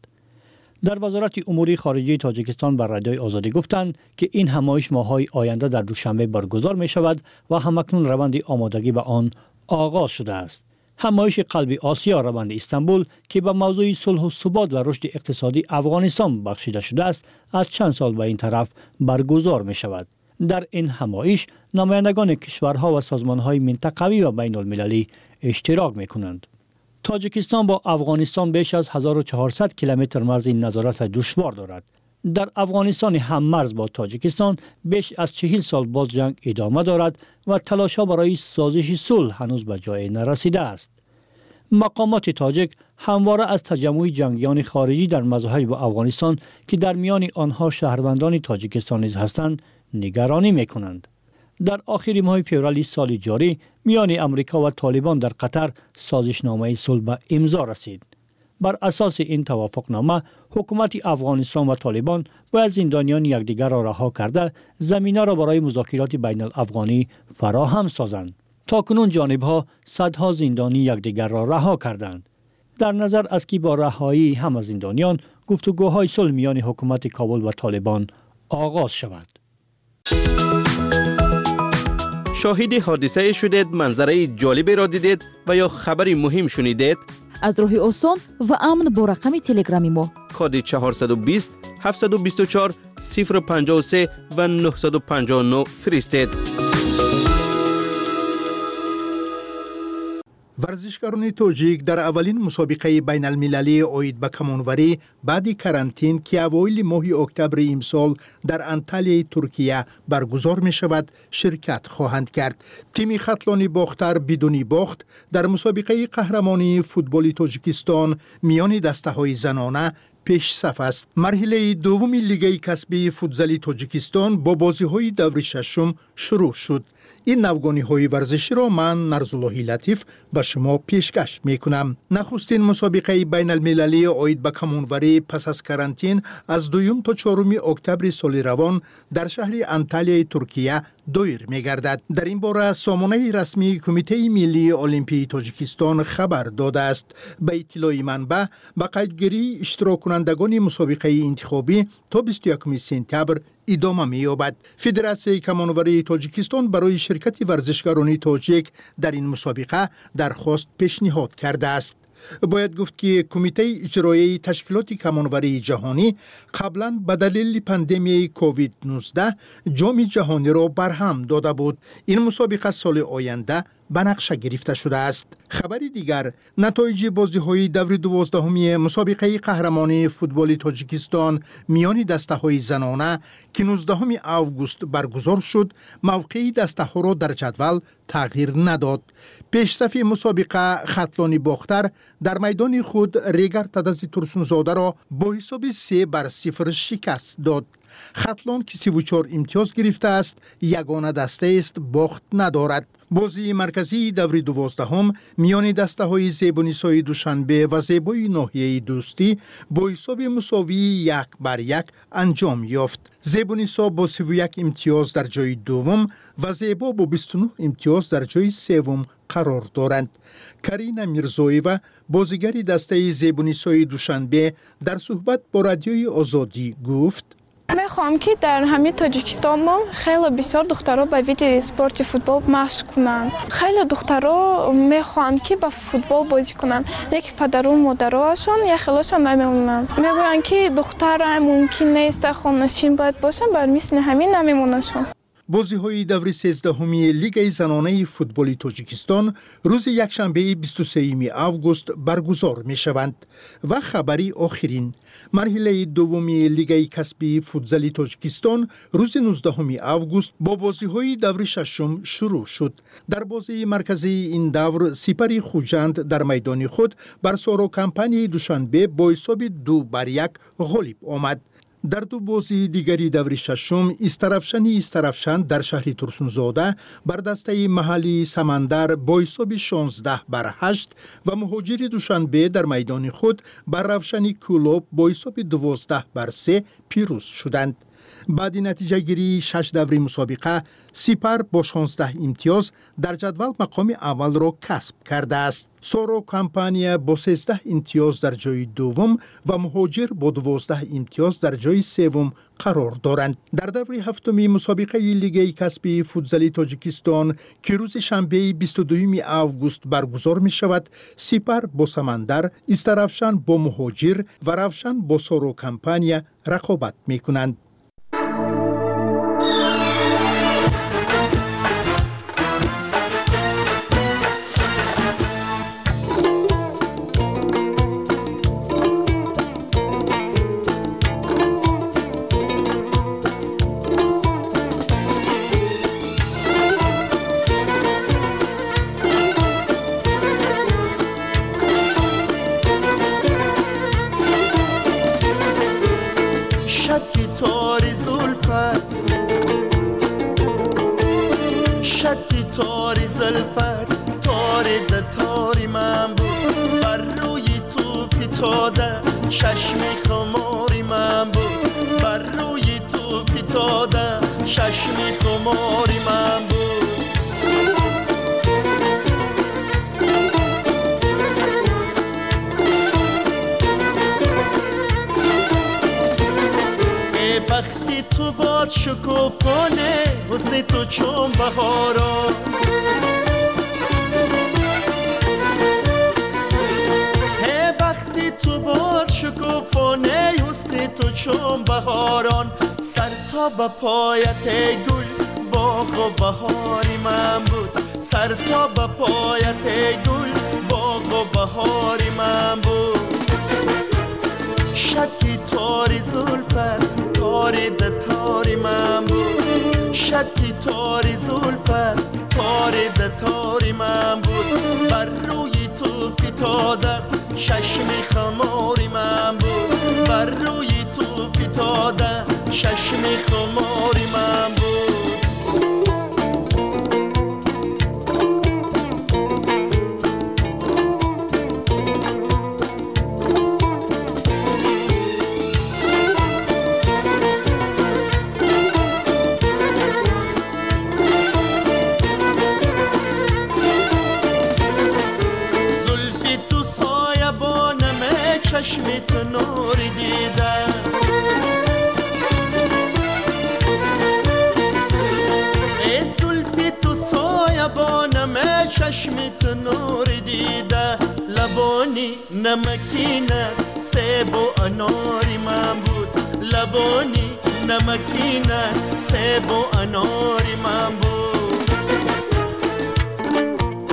در وزارت امور خارجه تاجیکستان بر رادیوی آزادی گفتند که این همایش ماه‌های آینده در دوشنبه برگزار می شود و همکنون روند آمادگی به آن آغاز شده است. همایش قلب آسیا روند استانبول که به موضوع صلح و ثبات و رشد اقتصادی افغانستان بخشیده شده است، از چند سال به این طرف برگزار می شود. در این همایش نمایندگان کشورها و سازمان‌های منطقوی و بین المللی اشتراک می‌کنند. تاجیکستان با افغانستان بیش از 1400 کیلومتر مرز نظارت دشوار دارد. در افغانستان هم مرز با تاجیکستان بیش از 40 سال باز جنگ ادامه دارد و تلاش‌ها برای سازش صلح هنوز به جای نرسیده است. مقامات تاجیک همواره از تجمع جنگیان خارجی در مرزهای با افغانستان که در میان آنها شهروندان تاجیکستان نیز هستند نگرانی میکنند. در آخر ماه فوریه سال جاری میان امریکا و طالبان در قطر سازشنامه صلح به امضا رسید. بر اساس این توافقنامه حکومت افغانستان و طالبان باید زندانیان یکدیگر را رها کرده زمینه را برای مذاکرات بین الافغانی فراهم سازند. تاکنون جانبها صدها زندانی یکدیگر را رها کردند. در نظر است که با رهایی همه زندانیان گفتگوهای صلح میان حکومت کابل و طالبان آغاز شود. شاهد حادثه شدید، منظره جالبی را دیدید و یا خبری مهم شنیدید؟ از راه آسان و امن با رقم تلگرامی ما کد 420 724 053 و 959 فرستید. ورزشکاران تاجیک در اولین مسابقه بین المللی اوید به کمانوری بعد کرانتین که اوایل ماه اکتبر امسال در انطالیای ترکیه برگزار می شود شرکت خواهند کرد. تیم خطلان باختر بدون باخت در مسابقه قهرمانی فوتبال تاجیکستان میان دسته های زنانه پیش صف است. مرحله دوم لیگ کسبی فوتزال تاجیکستان با بازی های دور ششم شروع شد. این نوگانی های ورزشی را من نرزاللهی لطیف به شما پیشکش می کنم. نخستین مسابقه بین المللی اوید به کمانوری پس از کرانتین از 2 تا 4 اکتبر سال روان در شهر انطالیای ترکیه دایر می گردد. در این باره سامانه رسمی کمیته ملی المپی تاجیکستان خبر داده است. به اطلاع منبع به قیدگیری اشتراک کنندگان مسابقه انتخابی تا 21 سپتامبر ادامه می‌یابد. فدراسیون کمانوری تاجیکستان برای شرکت ورزشکاران تاجیک در این مسابقه درخواست پیشنهاد کرده است. باید گفت که کمیته اجرایی تشکیلات کمانوری جهانی قبلا به دلیل پاندمی کووید 19 جام جهانی را برهم داده بود. این مسابقه سال آینده به نقشه گرفته شده است. خبری دیگر، نتایج بازی‌های دور 12 مسابقه قهرمانی فوتبال تاجیکستان میان دسته‌های زنانه که 19 آگوست برگزار شد، موقع دسته‌ها را در جدول تغییر نداد. پیشرفت مسابقه خطلانی باختر در میدان خود ریگر تدزی ترسونزاده را با حساب 3-0 شکست داد. خطلان که 34 امتیاز گرفته است، یگانه دسته است باخت ندارد. بازی مرکزی دور 12 میان دسته‌های زیبونیسای دوشنبه و زیبای ناحیه دوستی با حساب مساوی 1-1 انجام یافت. زیبونیسا با 31 امتیاز در جای دوم و زیبا با 29 امتیاز در جای سوم قرار دارند. کرینا میرزویوا بازیگر دسته زیبونیسای دوشنبه در صحبت با رادیوی آزادی گفت: میخوام که در همین تاجیکستان ما خیلی بسیار دخترها به ویژه سپورت فوتبال مشق کنند. خیلی دخترها میخوان که با فوتبال بازی کنند، لیکن پدر و مادرهاشون یا خیلیشون نمیمونن. میگویند که دختر ممکن نیست خانه‌نشین باید باشن، بر مثل همین نمیمونشون. بازی‌های دور 13 لیگ زنانه فوتبال تاجیکستان روز یکشنبه 23 آگوست برگزار می‌شوند و خبری آخرین، مرحله دوم لیگ کسبی فوتزال تاجیکستان روز 19 آگوست با بازی‌های دور ششم شروع شد. در بازی مرکزی این دور سپری خوجند در میدان خود بر سورو کمپانی دوشنبه با حساب 2-1 غالب آمد. در دو بازی دیگری دور ششم استرافشان در شهر ترسونزاده بر دسته محلی سمندر با حساب 16-8 و مهاجر دوشنبه در میدان خود بر روشنی کلوب با حساب 12-3 پیروز شدند. بعد نتیجه گیری 6 دوری مسابقه، سپر با 16 امتیاز در جدول مقام اول را کسب کرده است. سورو کمپانیا با 13 امتیاز در جای دوم و مهاجر با 12 امتیاز در جای سوم قرار دارند. در دوره هفتمی مسابقه لیگ کسبی فوتزال تاجیکستان که روز شنبه 22 آگوست برگزار می شود، سپر با سمندر، استرافشان با مهاجر و روشن با سورو کمپانیا رقابت می کنند. شکوفانه حسن تو چون بهاران، هی وقتی تو باد شکوفانه حسن تو چون بهاران، سر تا به پایت گل باغ و بهاری من بود، سر تا به پایت گل باغ و بهاری من بود. شکی تاری زلفت تاری ده تاری من بود، شکی تاری زلفت تاری ده تاری من بود، بر روی تو فتادم ششم خماری من بود، بر روی تو فتادم ششم خماری من بود. چشمت نور دیدم، ای زلفی تو سایبانم چشمت نور دیده، لبانی نمکینه سیب و اناری من بود، لبانی نمکینه سیب و اناری من بود.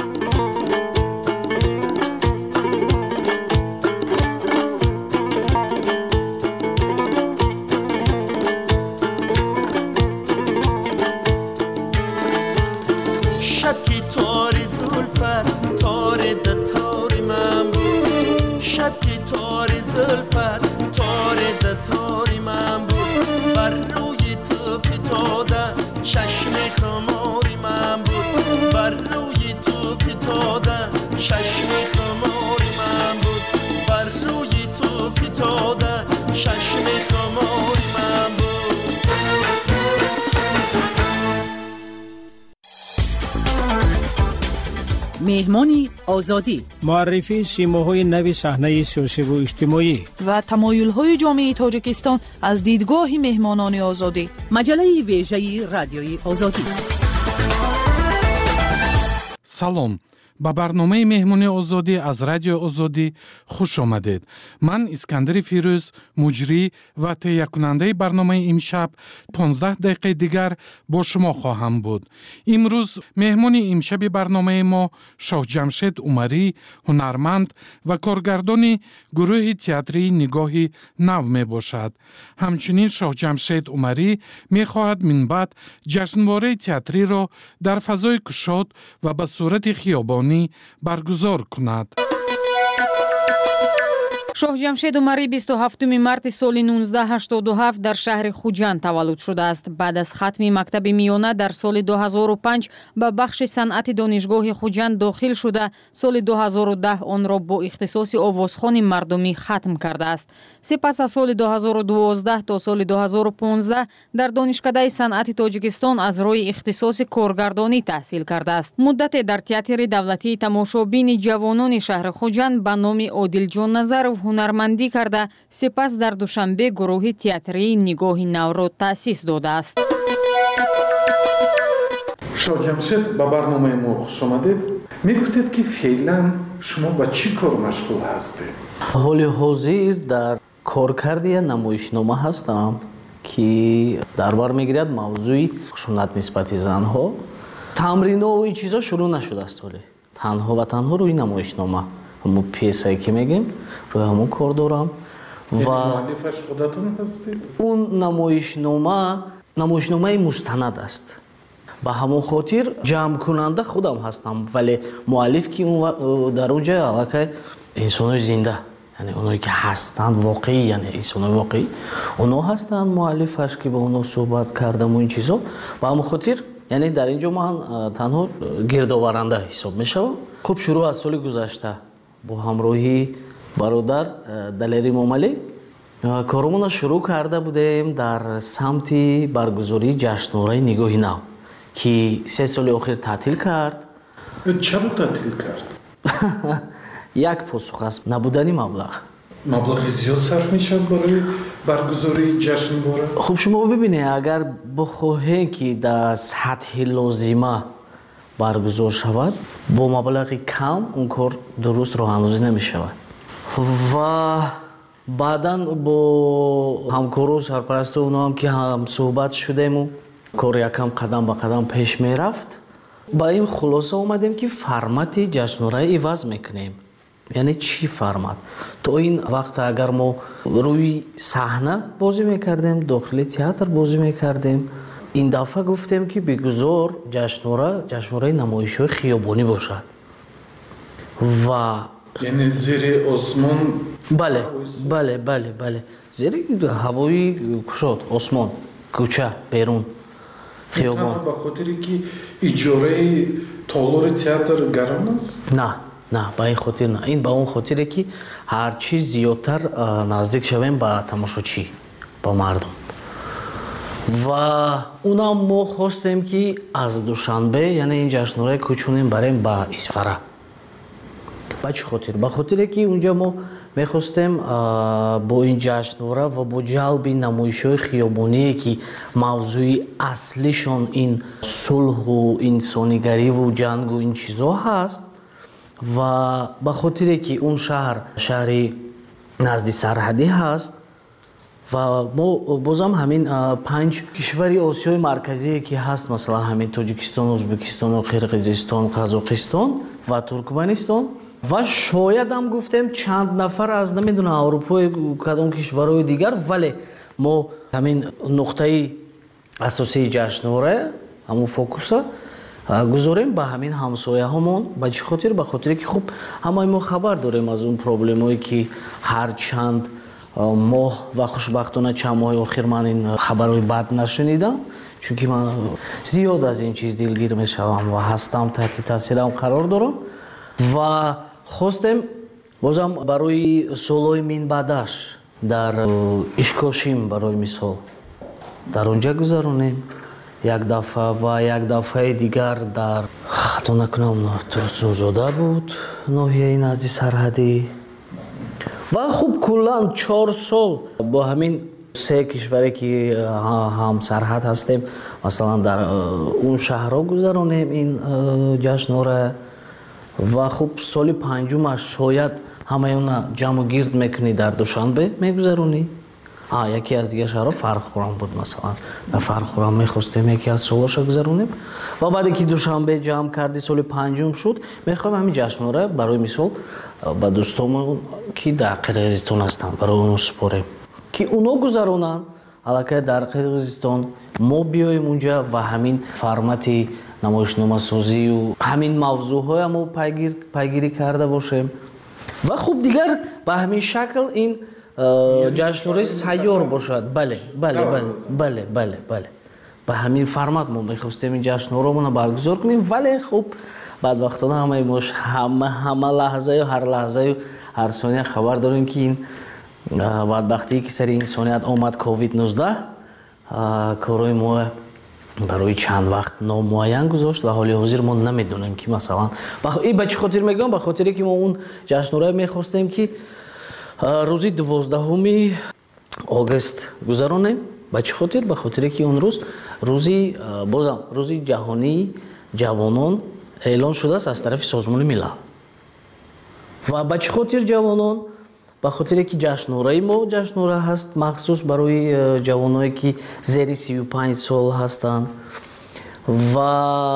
شب که تار زلفت تار ده تاری من بود بر روی تو فتاده چشم خماری من بود بر روی تو فتاده چشم خماری من بود بر روی تو فتاده چشم خماری من بود. مهمانی آزادی معرفی سیماهای نوی صحنه سیاسی و اجتماعی و تمایل‌های جامعه تاجیکستان از دیدگاه مهمانان آزادی. مجله ویژه رادیوی آزادی. سلام، ба барномаи меҳмони озодӣ аз радиои озодӣ хуш омадед. ман искандари фирӯз, муҷрӣ ва теҳиякунандаи барномаи имшаб 15 дақиқаи дигар бо шумо хоҳам буд. имрӯз меҳмони имшаби барномаи мо шоҳҷамшед умарӣ, ҳунарманд ва коргардони гурӯҳи театрии нигоҳи нав мебошад. ҳамчунин шоҳҷамшед умарӣ мехоҳад минбаъд ҷашнвораи театриро дар фазои кушод ва ба сурати хиёбонӣ баргузор кунад. шоҳҷамшед умарӣ 27 марти соли 1987 дар шаҳри хуҷанд таваллуд шудааст. баъд аз хатми мактаби миёна дар соли 2005 ба бахши санъати донишгоҳи хуҷанд дохил шуда, соли 2010 онро бо ихтисоси овозхони мардумӣ хатм кардааст. сипас аз соли 2012 то соли 2015 дар донишкадаи санъати Тоҷикистон аз рӯи ихтисоси коргардонӣ таҳсил кардааст. муддате дар театри давлатии тамошобини ҷавонони шаҳри хуҷанд ба номи Одилҷон Назаров ҳунармандӣ карда, сипас дар Душанбе гурӯҳи театрии нигоҳи навро таъсис додааст. шоҳҷамшед, ба барномаи мо хуш омадед. мегуфтед ки феълан шумо ба чӣ кор машғул ҳастед? ҳоли ҳозир дар коркарди намоишнома ҳастам ки дар бар мегирад мавзӯи хушунат нисбати занҳо. тамрино ва ин чизо шурӯъ нашудааст, ҳоле танҳо ва танҳо рӯи намоишнома ҳамун пьесае ки мегем рӯи ҳамун кор дорам ва муаллифаш худатон ҳастед? он намоишномаи мустанад аст. ба ҳамон хотир ҷамъкунанда худам ҳастам, вале муаллиф ки дар он ҷо аллакай инсонои зинда, яъне оное ки ҳастанд воқеӣ, яъне инсонои воқеӣ онҳо ҳастанд муаллифаш ки ба онҳо суҳбат кардам ин чизо. ба ҳамон хотир яъне дар ин ҷо ман танҳо гирдоваранда ҳисоб мешавам. хуб, шурӯъ аз соли гузашта бо ҳамроҳи бародар Далери Момалӣ коромона шурӯъ карда будем дар самти баргузории ҷашнвораи нигоҳи нав ки 3 соли охир таътил кард. чаро таътил кард? як посух аст: набудани маблағ. маблағи зиёд сарф мешавад барои баргузории ҷашнвора? хуб, шумо бибинед, агар бихоҳем ки дар сатҳи лозима баргузор шавад, бо маблағи кам он кор дуруст роҳандозӣ намешавад. ва баъдан бо ҳамкору сарпарасту онаам ки ҳамсӯҳбат шудему кор якам қадам ба қадам пеш мерафт. ба ин хулоса омадем ки формати ҷашнвора иваз мекунем. яъне чӣ формат? то ин вақт агар мо рӯи саҳна бозӣ мекардем, дохили театр бозӣ мекардем, ин дафъа гуфтем ки бигузор ҷашнвораи намоишҳои хиёбонӣ бошад. ва яъне зери осмон? бале зери ҳавои кушод, осмон, кӯча, берун, хиёбон. ба хотире ки иҷораи толори театр гарон аст? на, ба ин хотир на. ин ба он хотире ки ҳарчӣ зиёдтар наздик шавем ба тамошочӣ, ба мардум. ва унам мо хостем ки аз Душанбе, яъне ин ҷашнвораи кӯчонем барем ба Исфара. ба чӣ хотир? ба хотире ки унҷо мо мехостем бо ин ҷашнвора ва бо ҷалби намоишҳои хиёбоние ки мавзӯи аслишон ин сулҳу инсонигариву ҷангу ин чизо ҳаст, ва ба хотире ки он шаҳри назди сарҳадӣ ҳаст ва мо бозам ҳамин 5 кишвари Осиёи марказие ки ҳаст, масалан ҳамин Тоҷикистон, Ӯзбекистону Қирғизистон, Қазоқистон ва Туркманистон, ва шоядам гуфтем чанд нафар аз намедонам Аврупои кадом кишварҳои дигар, вале мо ҳамин нуқтаи асосии ҷашнвора, ҳамун фокуса гузорем ба ҳамин ҳамсояҳомон. ба чӣ хотир? ба хотире ки хуб ҳамаи мо хабар дорем аз он проблемое ки ҳар чанд моҳ ва хушбахтона чанд моҳи охир ман ин хабарҳои бад нашунидам, чунки ман зиёд аз ин чиз дилгир мешавам ва ҳастам таҳти таъсирам қарор дорам ва хостем бозам барои солҳои минбаъдаш дар ишкошим барои мисол дар он ҷо гузаронем як дафъа ва як дафъаи дигар дар хато накунам Турсунзода буд, ноҳияи назди сарҳадӣ ва хуб куллан 4 сол бо ҳамин се кишваре ки ҳам сарҳад ҳастем, масалан дар он шаҳрҳо гузаронем ин ҷашнора ва хуб соли панҷумаш шояд ҳамаёна ҷамъу гирд мекунӣ дар Душанбе мегузаронӣ. Яке аз дигар шаҳрҳо Фархурам буд, масалан дар Фархурам мехостем яке аз солҳоша гузаронем ва баъде ки Душанбе ҷамъ карди соли панҷум шуд, мехоҳем ҳамин ҷашнора барои мисол ба дӯстонмон ки дар Қирғизистон ҳастанд барои онҳо супорем ки онҳо гузаронанд аллакай дар Қирғизистон, мо биёем унҷа ва ҳамин формати намоишномасозию ҳамин мавзӯъҳоя мо пайгирӣ карда бошем ва хуб дигар ба ҳамин шакл ин ҷашнораи сайёр бошад. Бале ба ҳамин формат мо мехостем ин ҷашнораомона баргузор кунем, вале хуб бадбахтона ҳамаи мо ҳама лаҳзаю ҳар лаҳзаю ҳар сония хабар дорем ки ин бадбахтие ки сари инсоният омад COVID-19 корои мо барои чанд вақт номуайян гузошт ва ҳоли ҳозир мо намедонем ки масалан ба чӣ хотир мегӯям, ба хотире ки мо он ҷашнора мехостем ки рӯзи 12 огуст гузаронем. ба чӣ хотир? Ба хотире ки он рӯз рӯзи ҷаҳонии ҷавонон эълон шудааст аз тарафи Созмони Милал. ва ба чӣ хотир ҷавонон? ба хотире ки ҷашнораи мо ҷашнора ҳаст махсус барои ҷавоное ки зери 35 сол ҳастанд ва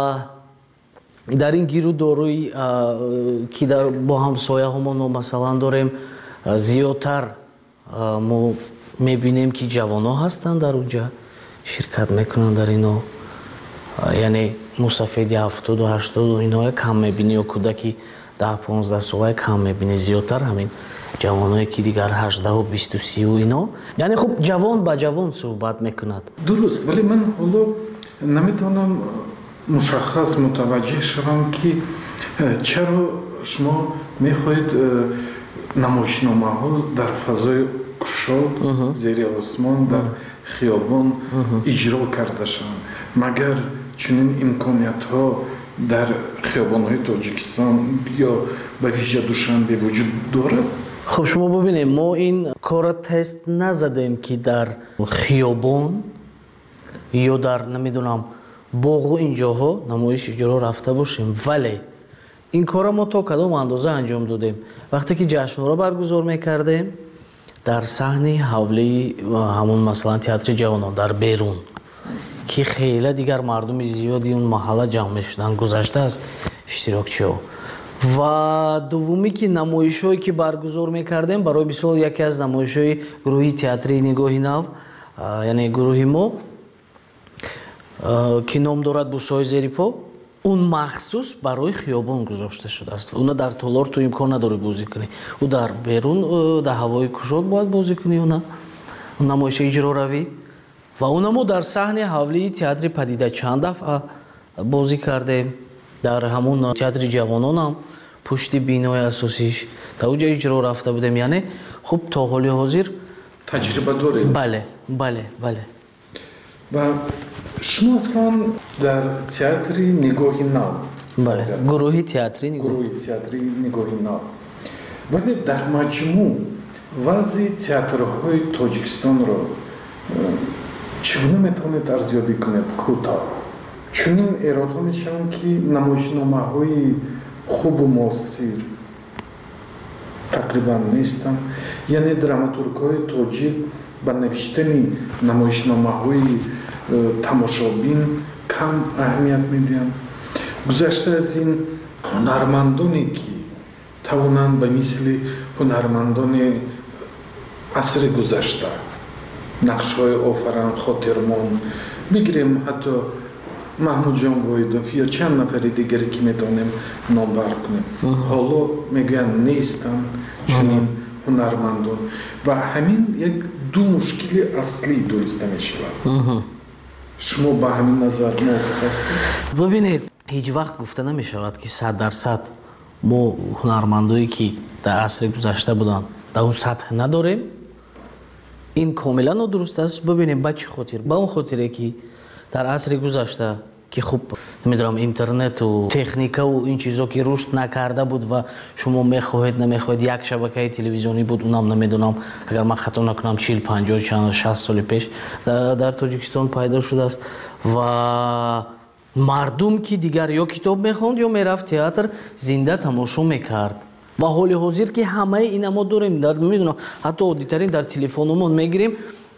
дар ин гирӯдорӣ ки бо ҳамсояҳомон масалан дорем зиёдтар мо мебинем ки ҷавонҳо ҳастанд дар онҷа ширкат мекунанд дар ино, яъне мусафеди 70-80 иноя кам мебинӣ ё кӯдаки 10-15 солая кам мебинӣ, зиёдтар ҳамин ҷавоное ки дигар 18-20-30 ино, яъне хуб ҷавон ба ҷавон суҳбат мекунад. Дуруст, вале ман ҳоло наметавонам мушаххас мутаваҷҷеҳ шавам ки чаро шумо мехоҳед намоишномаҳо дар фазои кушод зери осмон дар хиёбон иҷро карда шаванд. Магар чунин имкониятҳо дар хиёбонҳои Тоҷикистон ё ба виҷа Душанбе вуҷуд дорад? Хуб шумо бубинед, мо ин кора тест назадем ки дар хиёбон ё дар намедонам боғу ин ҷоҳо намоиш иҷро рафта бошем, вале ин кора мо то кадом андоза анҷом додем. Вақте ки ҷашнора баргузор мекардем дар саҳни ҳавлии ҳамон масалан театри ҷавонон дар берун ки хела дигар мардуми зиёди он маҳалла ҷамъ мешуданд гузашта аз иштирокчиҳо. ва дуввуми ки намоишҳое ки баргузор мекардем, барои мисол яке аз намоишҳои гурӯҳи театри Нигоҳи нав, яъне гурӯҳи мо ки ном дорад Бусои зери по, он махсус барои хиёбон гузошта шудааст. Уна дар толор ту имкон надорӣ бозӣ кунӣ, ӯ дар берун дар ҳавои кушод бояд бозӣ кунӣ, уна намоиши иҷроравӣ ва уна мо дар саҳни ҳавлии театри Падида чанд дафъа бозӣ кардем. Дар ҳамон театри ҷавононам пушти бинои асосиш та уҷа иҷро рафта будем, яъне хуб то ҳоли ҳозир таҷриба доред? Бале. ва шумо аслан дар театри Нигоҳи нав, гурӯҳи театри Нигоҳи нав, вале дар маҷмӯъ вазъи театрҳои Тоҷикистонро чӣ гуна метавонед арзёбӣ кунед? кӯтоҳ чунин эродҳо мешаванд ки намоишномаҳои хубу муосир тақрибан нестанд, яъне драматургҳои тоҷик ба навиштани намоишномаҳои тамошобин кам аҳамият медиҳанд. гузашта аз ин ҳунармандоне ки тавонанд ба мисли ҳунармандони асри гузашта нақшҳои офаранд, хотирмон бигирем, ҳатто محمود جان وایدوف یا چند نفر دیگری که میتونیم نامبر کنیم حالا میگن نیستن چنین هنرمندان و همین یک دو مشکل اصلی دوسته میشود. شما با همین نظر موافق هستید؟ ببینید هیچ وقت گفته نمیشود که 100% ما هنرمندایی که در عصر گذشته بودن در اون سطح نداریم. این کاملا نادرست است. ببینیم با چه خاطر؟ با اون خاطره که در عصر گذشته که خوب نمیدونم اینترنت و تکنیکا و این چیزا که رشد نکرده بود و شما میخواهید نمیخواهید یک شبکه تلویزیونی بود، اونم نمیدونم اگر من خطا نکنم 40 50 60 سال پیش در تاجیکستان پیدا شده است و مردم که دیگر یا کتاب میخوند یا میرفت تئاتر زنده تماشا میکرد و حال حاضر که همه اینا ما داریم در نمیدونم حتی عادی‌ترین در تلفنمون میگیریم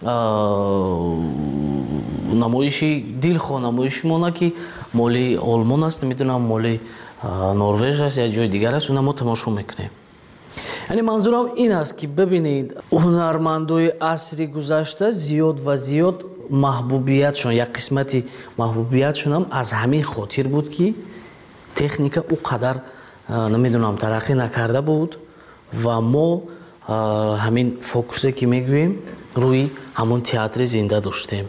نمایشی دلخواه نمایش مونه که مالی آلمان است نمیدونم مالی نروژ است یا جای دیگر است اونم ما تماشا میکنیم. یعنی منظورم این است که ببینید هنرمندای عصر گذشته زیاد و زیاد محبوبیتشون یک قسمتی محبوبیتشون هم از همین خاطر بود که تکنیک او قدر نمیدونم ترقی نکرده بود و ما همین فوکوسه که میگوییم روی همون تئاتر زنده داشتیم.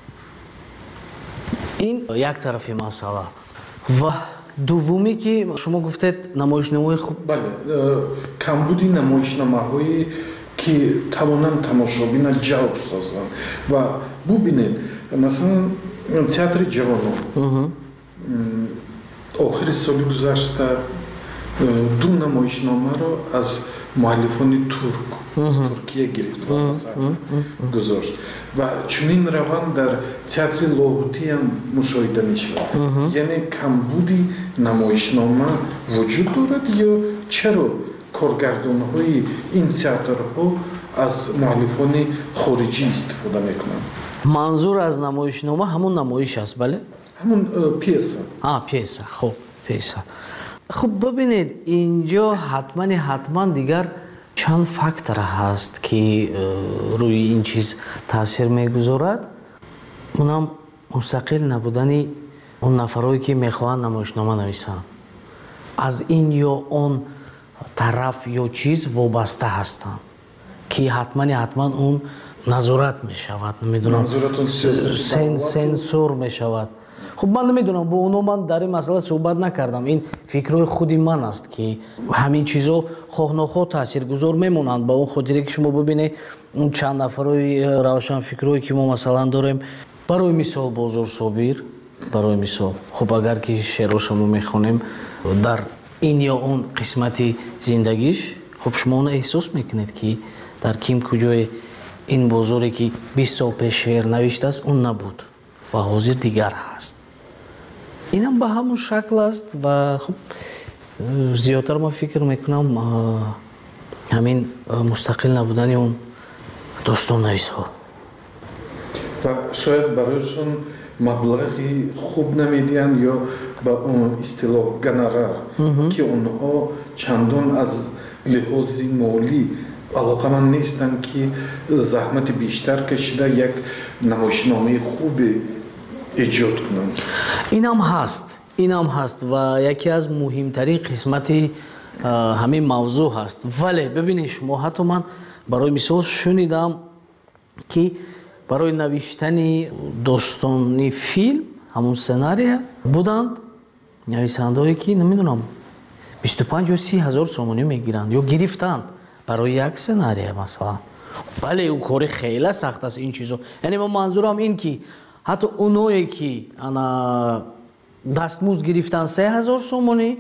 این یک طرفی مسئله و دومی که شما گفتید نمایشنامه‌های خوب بله کمبودی نمایشنامه‌هایی که توانند تماشابین جلب سازند و ببینید مثلا تئاتر جوانان آخر سال گذشته دو نمایشنامه را از مؤلفان ترکیه گرفت و گذاشت و چنین روند در تئاتر لاهوتی هم مشاهده می شود. یعنی کمبودی نمایشنامه وجود دارد یا چرا کارگردان های این تئاترها از مؤلفان خارجی استفاده میکنند؟ منظور از نمایشنامه همون نمایش است بله؟ همون پیسه. پیسه. خب پیسه. خب ببینید اینجا حتما دیگر چند فاکتور هست که روی این چیز تاثیر میگذارد. اونم مستقل نبودن اون نفرایی که میخواهند نمایشنامه نویسن از این یا اون طرف یا چیز وابسته هستند که حتما اون نظارت میشود نمیدونم سنسور میشود. خب من نمیدونم با اونو من در این مسئله صحبت نکردم. این فکرهای خودی من است که همین چیزا خواه نخواه تاثیرگذار میمونند با اون خاطره که شما ببینید اون چند نفرای روشن فکرایی که ما مثلا داریم برای مثال بازار صابر برای مثال خب اگر که شعراشو میخونیم در این یا اون قسمتی زندگیش خب شما اون احساس میکنید که در کیم کجای این بازاری که 20 سال پیش شعر نوشته است اون نبود و حاضر دیگر هست. اینم به همون شکل است و خب زیادتر ما فکر میکنم همین مستقل نبودن اون داستان نویس ها و شاید برایشون مبلغی خوب نمیدین یا با اون اصطلاح گنرال که اونها چندان از لحاظ مالی علاقمند نیستن که زحمت بیشتر کشیده یک نمایشنامه خوب ایجاد کنند. این هم هست و یکی از مهمترین قسمتی همین موضوع هست. ولی ببینید شما حتی من برای مثال شنیدم که برای نوشتن داستانی فیلم همون سناریو بودند نویسنده‌ای که نمیدونم 25 یا 30 هزار سومونی میگیرند یا گرفتند برای یک سناریو مثلا. بله اون کار خیلی سخت است این چیزا. یعنی من منظورم این که حتی اونایی که انا دستمزد گرفتن 3000 سومونی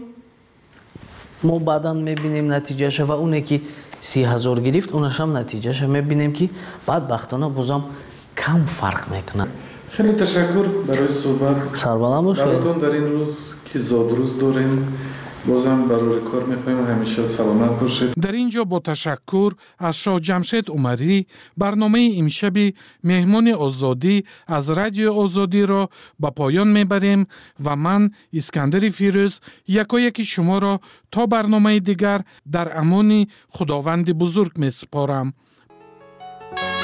ما بعدا میبینیم نتیجهش و اونی که 30,000 گرفت اونش هم نتیجهش میبینیم که بدبختانه بازم کم فرق میکنه. خیلی تشکر برای صحبت. سربلند باشید. براتون در این روز که زادروز داریم بازم برای کار میخوایم همیشه سلامت باشید. در اینجا با تشکر از شاه جمشید عمری برنامه امشب مهمان آزادی از رادیو آزادی را به پایان میبریم و من اسکندر فیروز یکایک شما را تا برنامه دیگر در امان خداوند بزرگ میسپارم.